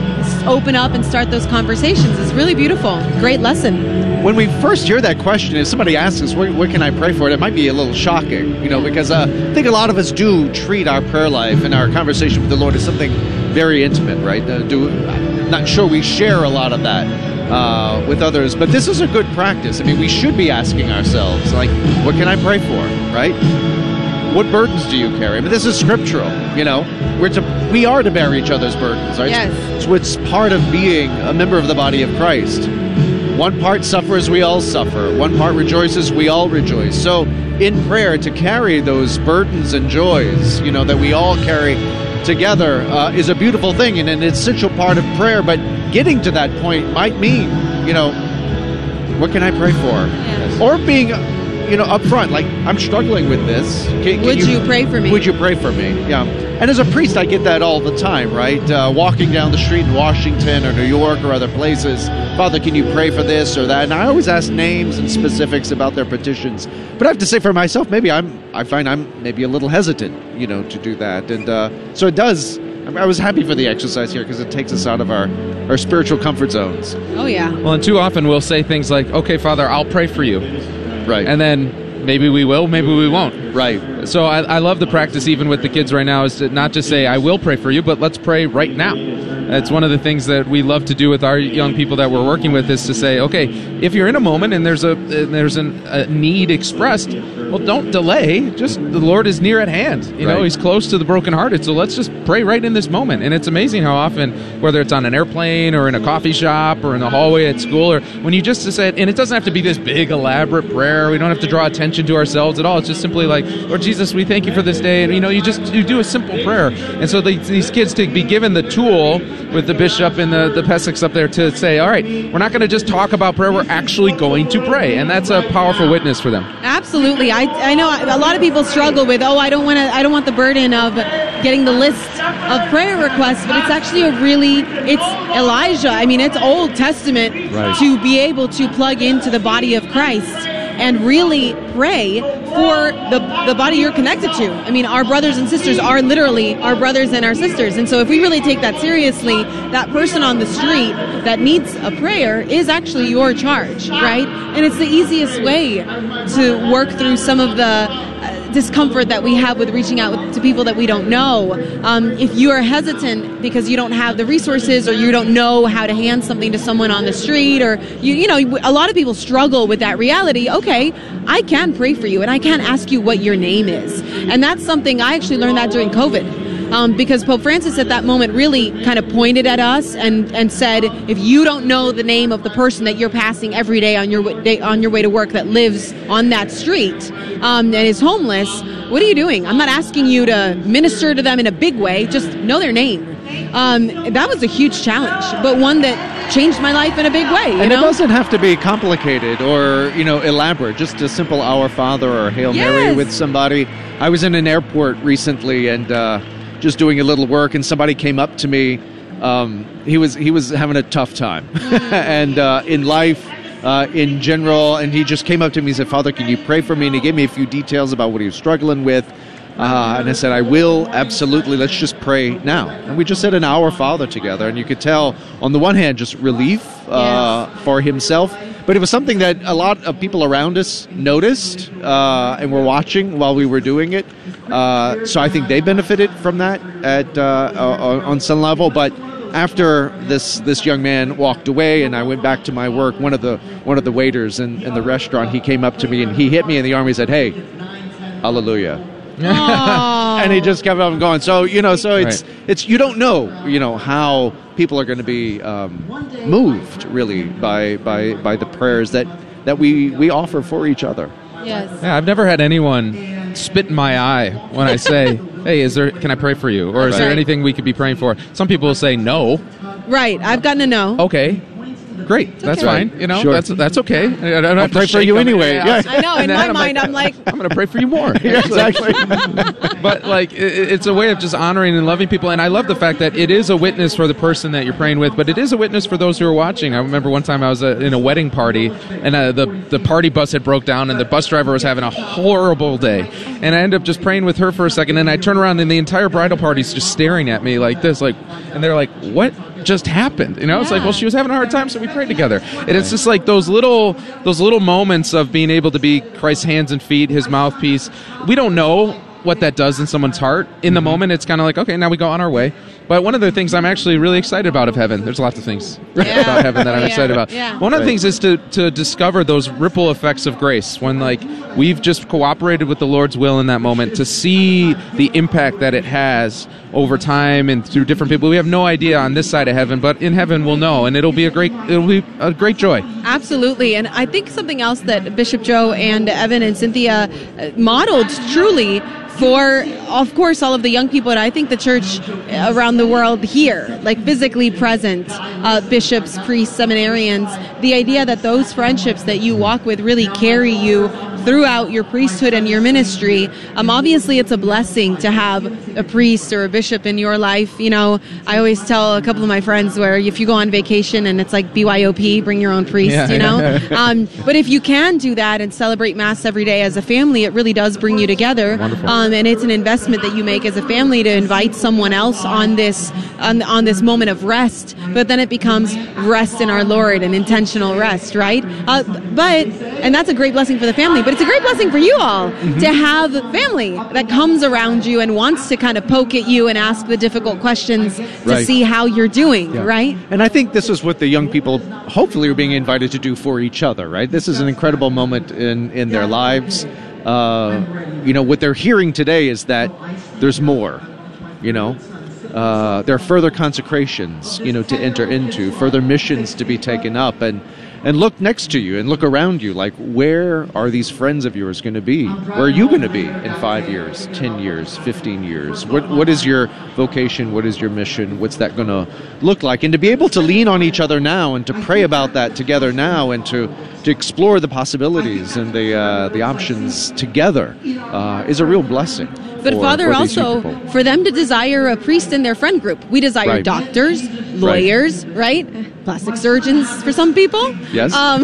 open up and start those conversations is really beautiful. Great lesson. When we first hear that question, if somebody asks us, what, what can I pray for? It might be a little shocking, you know, because uh, I think a lot of us do treat our prayer life and our conversation with the Lord as something very intimate, right? Uh, do, I'm not sure we share a lot of that uh, with others, but this is a good practice. I mean, we should be asking ourselves, like, what can I pray for, right? What burdens do you carry? I mean, this is scriptural, you know. We're to, we are to bear each other's burdens, right? Yes. So it's part of being a member of the body of Christ. One part suffers, we all suffer. One part rejoices, we all rejoice. So in prayer, to carry those burdens and joys, you know, that we all carry together uh, is a beautiful thing and an essential part of prayer. But getting to that point might mean, you know, what can I pray for? Yes. Or being, you know, up front, like, I'm struggling with this. Can, can Would you pray for me? Would you pray for me? Yeah. And as a priest, I get that all the time, right? Uh, walking down the street in Washington or New York or other places, Father, can you pray for this or that? And I always ask names and specifics about their petitions. But I have to say for myself, maybe I'm, I find I'm maybe a little hesitant, you know, to do that. And uh, so it does. I was happy for the exercise here because it takes us out of our, our spiritual comfort zones. Oh, yeah. Well, and too often we'll say things like, okay, Father, I'll pray for you. Right. And then maybe we will, maybe we won't. Right. So I, I love the practice even with the kids right now is to not just say, I will pray for you, but let's pray right now. It's one of the things that we love to do with our young people that we're working with is to say, okay, if you're in a moment and there's a there's an, a need expressed, well, don't delay. Just the Lord is near at hand. You Right. know, He's close to the brokenhearted. So let's just pray right in this moment. And it's amazing how often, whether it's on an airplane or in a coffee shop or in the hallway at school, or when you just say it, and it doesn't have to be this big elaborate prayer. We don't have to draw attention to ourselves at all. It's just simply like, Lord Jesus, we thank you for this day. And you know, you just you do a simple prayer. And so the, these kids to be given the tool with the bishop and the, the Pesics up there to say, all right, we're not going to just talk about prayer, we're actually going to pray. And that's a powerful witness for them. Absolutely. I, I know a lot of people struggle with, oh, I don't want to, I don't want the burden of getting the list of prayer requests, but it's actually a really, it's Elijah. I mean, it's Old Testament Right. to be able to plug into the body of Christ and really pray for the, the body you're connected to. I mean, our brothers and sisters are literally our brothers and our sisters. And so if we really take that seriously, that person on the street that needs a prayer is actually your charge, right? And it's the easiest way to work through some of the uh, discomfort that we have with reaching out to people that we don't know. Um, if you are hesitant because you don't have the resources or you don't know how to hand something to someone on the street, or you you know, a lot of people struggle with that reality. Okay, I can pray for you and I can ask you what your name is. And that's something I actually learned that during COVID. um, because Pope Francis at that moment really kind of pointed at us and, and said, if you don't know the name of the person that you're passing every day on your way, on your way to work that lives on that street um, and is homeless, what are you doing? I'm not asking you to minister to them in a big way, just know their name. Um, that was a huge challenge, but one that changed my life in a big way. You and know? It doesn't have to be complicated or, you know, elaborate. Just a simple Our Father or Hail Yes. Mary with somebody. I was in an airport recently and uh, just doing a little work, and somebody came up to me. Um, he was he was having a tough time, and uh, in life, uh, in general. And he just came up to me and said, "Father, can you pray for me?" And he gave me a few details about what he was struggling with. Uh, and I said, I will, absolutely, let's just pray now. And we just said an Our Father together, and you could tell, on the one hand, just relief uh, Yes. for himself, but it was something that a lot of people around us noticed uh, and were watching while we were doing it. Uh, so I think they benefited from that at uh, uh, on some level. But after this this young man walked away and I went back to my work, one of the one of the waiters in, in the restaurant, he came up to me and he hit me in the arm. He said, "Hey, hallelujah." And he just kept on going. So, you know, so it's Right. it's you don't know, you know, how people are going to be um, moved really by by by the prayers that that we we offer for each other. Yes. Yeah, I've never had anyone spit in my eye when I say, "Hey, is there? Can I pray for you?" Or is there Right. anything we could be praying for? Some people will say no. Right. I've gotten to know. Okay, great, that's okay. fine. You know, Sure. that's that's okay. I don't have to pray for shake you them. anyway. Yeah. I know. In And then my I'm mind, like, I'm like, I'm going to pray for you more. Yeah, exactly. But like, it, it's a way of just honoring and loving people. And I love the fact that it is a witness for the person that you're praying with, but it is a witness for those who are watching. I remember one time I was uh, in a wedding party, and uh, the the party bus had broke down, and the bus driver was having a horrible day. And I ended up just praying with her for a second, and I turn around, and the entire bridal party's just staring at me like this, like, and they're like, "What just happened?" You know, it's like, well, she was having a hard time, so we prayed together. And it's just like those little those little moments of being able to be Christ's hands and feet, his mouthpiece. We don't know what that does in someone's heart. In the moment, it's kind of like, okay, now we go on our way. But one of the things I'm actually really excited about of heaven, there's lots of things Yeah. about heaven that I'm Yeah. excited about. Yeah. One of the Right. things is to, to discover those ripple effects of grace when, like, we've just cooperated with the Lord's will in that moment, to see the impact that it has over time and through different people. We have no idea on this side of heaven, but in heaven we'll know, and it'll be a great it'll be a great joy. absolutely. And I think something else that Bishop Joe and Evan and Cynthia uh, modeled truly for, of course, all of the young people, and I think the church around the world here, like physically present, uh, bishops, priests, seminarians, the idea that those friendships that you walk with really carry you throughout your priesthood and your ministry. Um, obviously, it's a blessing to have a priest or a bishop in your life. You know, I always tell a couple of my friends where if you go on vacation and it's like B Y O P, bring your own priest, Yeah, you know? yeah. Um, but if you can do that and celebrate Mass every day as a family, it really does bring you together. Wonderful. Um, and it's an investment that you make as a family to invite someone else on this on, on this moment of rest. But then it becomes rest in our Lord and intentional rest, right? Uh, but and that's a great blessing for the family. But it's a great blessing for you all Mm-hmm. to have family that comes around you and wants to kind of poke at you and ask the difficult questions to Right. see how you're doing, right? And I think this is what the young people hopefully are being invited to do for each other, right? This is an incredible moment in, in their lives. Uh, you know, what they're hearing today is that there's more, you know. Uh, there are further consecrations, you know, to enter into, further missions to be taken up, and and look next to you and look around you, like, where are these friends of yours going to be? Where are you going to be in five years, ten years, fifteen years? What what is your vocation? What is your mission? What's that going to look like? And to be able to lean on each other now and to pray about that together now and to to explore the possibilities and the uh, the options together uh, is a real blessing. But for- Father, for these also people. for them to desire a priest in their friend group. We desire Right. doctors, lawyers, right? Plastic surgeons for some people. Yes. Um,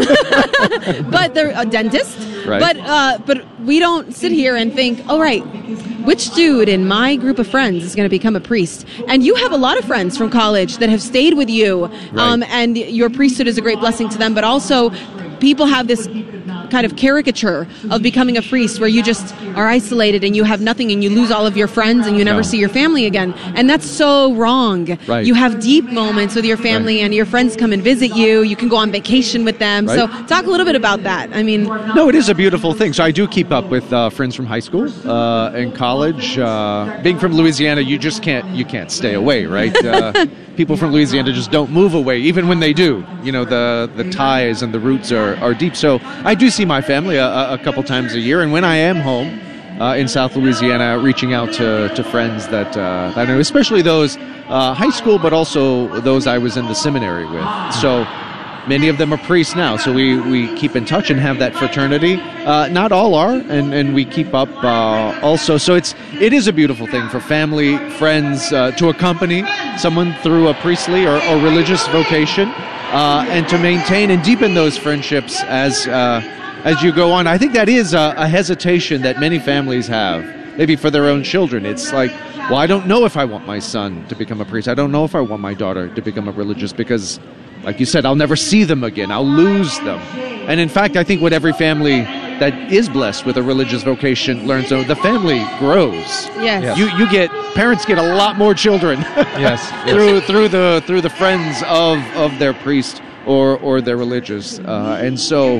but they're a dentist. Right. But uh, but we don't sit here and think, all right, which dude in my group of friends is going to become a priest? And you have a lot of friends from college that have stayed with you, um, and your priesthood is a great blessing to them. But also, people have this kind of caricature of becoming a priest where you just are isolated and you have nothing and you lose all of your friends and you never No. see your family again. And that's so wrong. Right. You have deep moments with your family Right. and your friends come and visit you. You can go on vacation with them. Right. So talk a little bit about that. I mean, No, it is a beautiful thing. So I do keep up with uh, friends from high school uh, and college. Uh, being from Louisiana, you just can't you can't stay away, right? Uh, people from Louisiana just don't move away, even when they do. You know, the the ties and the roots are, are deep. So I do see my family a, a couple times a year, and when I am home uh, in South Louisiana, reaching out to, to friends that, uh, that I know, especially those uh, high school, but also those I was in the seminary with. So many of them are priests now, so we, we keep in touch and have that fraternity. Uh, not all are, and, and we keep up uh, also. So it's it is a beautiful thing for family, friends uh, to accompany someone through a priestly or, or religious vocation, uh, and to maintain and deepen those friendships as uh, as you go on. I think that is a, a hesitation that many families have, maybe for their own children. It's like, well, I don't know if I want my son to become a priest. I don't know if I want my daughter to become a religious because, like you said, I'll never see them again. I'll lose them. And in fact, I think what every family that is blessed with a religious vocation learns, though, the family grows. yes. You you get parents get a lot more children Yes. through through the through the friends of, of their priest or or their religious, uh, and so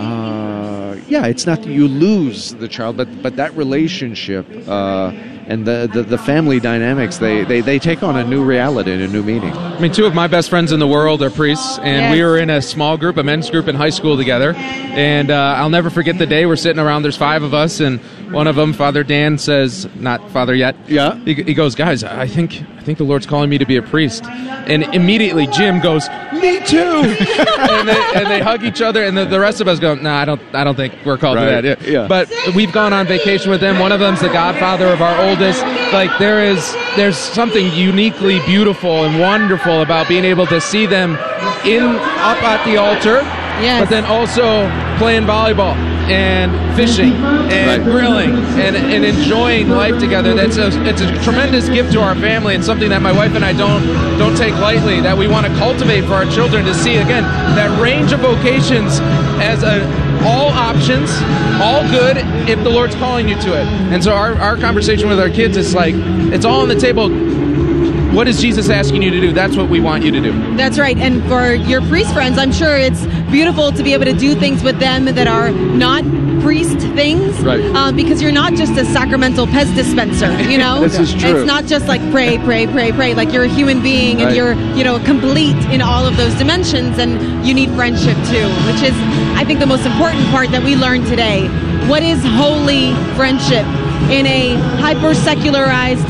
uh, yeah, it's not that you lose the child, but but that relationship uh, and the, the, the family dynamics, they, they, they take on a new reality and a new meaning. I mean, two of my best friends in the world are priests, and Yes. we were in a small group, a men's group in high school together. And uh, I'll never forget the day we're sitting around. There's five of us, and one of them, Father Dan, says, not Father yet. Yeah. He, he goes, guys, I think I think the Lord's calling me to be a priest. And immediately Jim goes, me too. and, they, and they hug each other, and the, the rest of us go, no, nah, I don't, I don't think we're called Right. to that. Yeah. But we've gone on vacation with them. One of them's the godfather of our oldest. Like there is, there's something uniquely beautiful and wonderful about being able to see them in up at the altar, Yes. but then also playing volleyball and fishing and Right. grilling and, and enjoying life together. That's a, it's a tremendous gift to our family, and something that my wife and I don't don't take lightly, that we want to cultivate for our children, to see again that range of vocations as a all options, all good if the Lord's calling you to it. And so our, our conversation with our kids is like, it's all on the table. What is Jesus asking you to do? That's what we want you to do. That's right. And for your priest friends, I'm sure it's beautiful to be able to do things with them that are not priest things. Right. Um, because you're not just a sacramental Pez dispenser, you know? This is true. It's not just like pray, pray, pray, pray. Like you're a human being and Right. you're, you know, complete in all of those dimensions, and you need friendship too, which is, I think, the most important part that we learned today. What is holy friendship? In a hyper-secularized,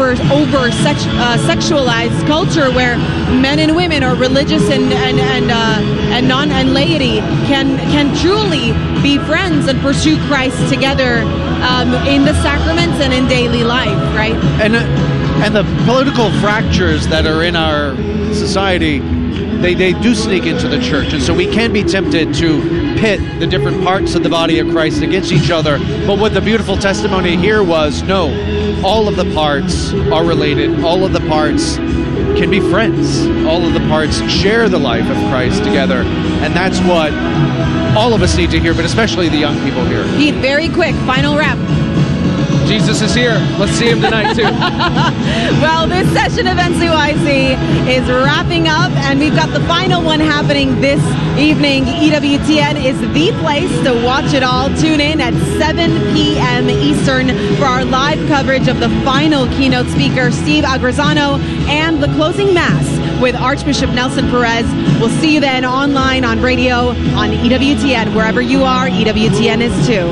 hyper-over-sexualized culture where men and women, or religious and and and, uh, and non and laity, can can truly be friends and pursue Christ together um, in the sacraments and in daily life, right? And uh, and the political fractures that are in our society, they, they do sneak into the church, and so we can be tempted to pit the different parts of the body of Christ against each other. But what the beautiful testimony here was, no, all of the parts are related, all of the parts can be friends, all of the parts share the life of Christ together, and that's what all of us need to hear, but especially the young people here. Pete, very quick, final wrap. Jesus is here. Let's see him tonight too. Well, this session of N C Y C is wrapping up, and we've got the final one happening this evening. E W T N is the place to watch it all. Tune in at seven p.m. Eastern for our live coverage of the final keynote speaker, Steve Agrizzano, and the closing mass with Archbishop Nelson Perez. We'll see you then online, on radio, on E W T N. Wherever you are, E W T N is too.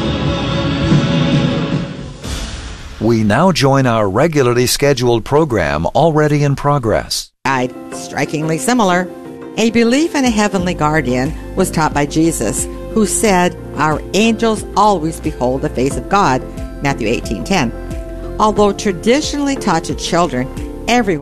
We now join our regularly scheduled program already in progress. Strikingly similar. A belief in a heavenly guardian was taught by Jesus, who said, "Our angels always behold the face of God," Matthew eighteen ten. Although traditionally taught to children, everyone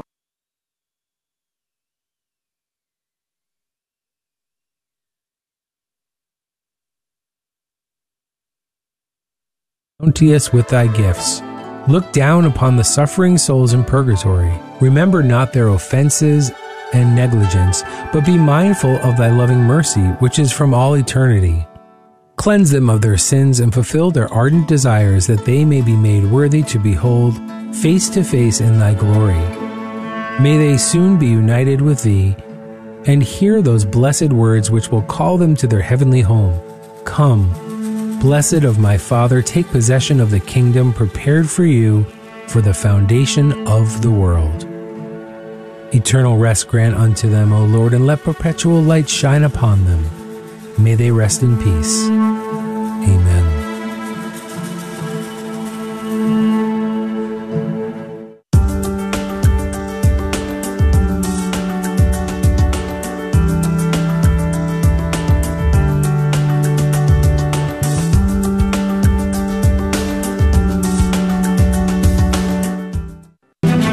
bounteous with thy gifts. Look down upon the suffering souls in purgatory. Remember not their offenses and negligence, but be mindful of thy loving mercy, which is from all eternity. Cleanse them of their sins and fulfill their ardent desires, that they may be made worthy to behold face to face in thy glory. May they soon be united with thee and hear those blessed words which will call them to their heavenly home. Come, blessed of my Father, take possession of the kingdom prepared for you for the foundation of the world. Eternal rest grant unto them, O Lord, and let perpetual light shine upon them. May they rest in peace.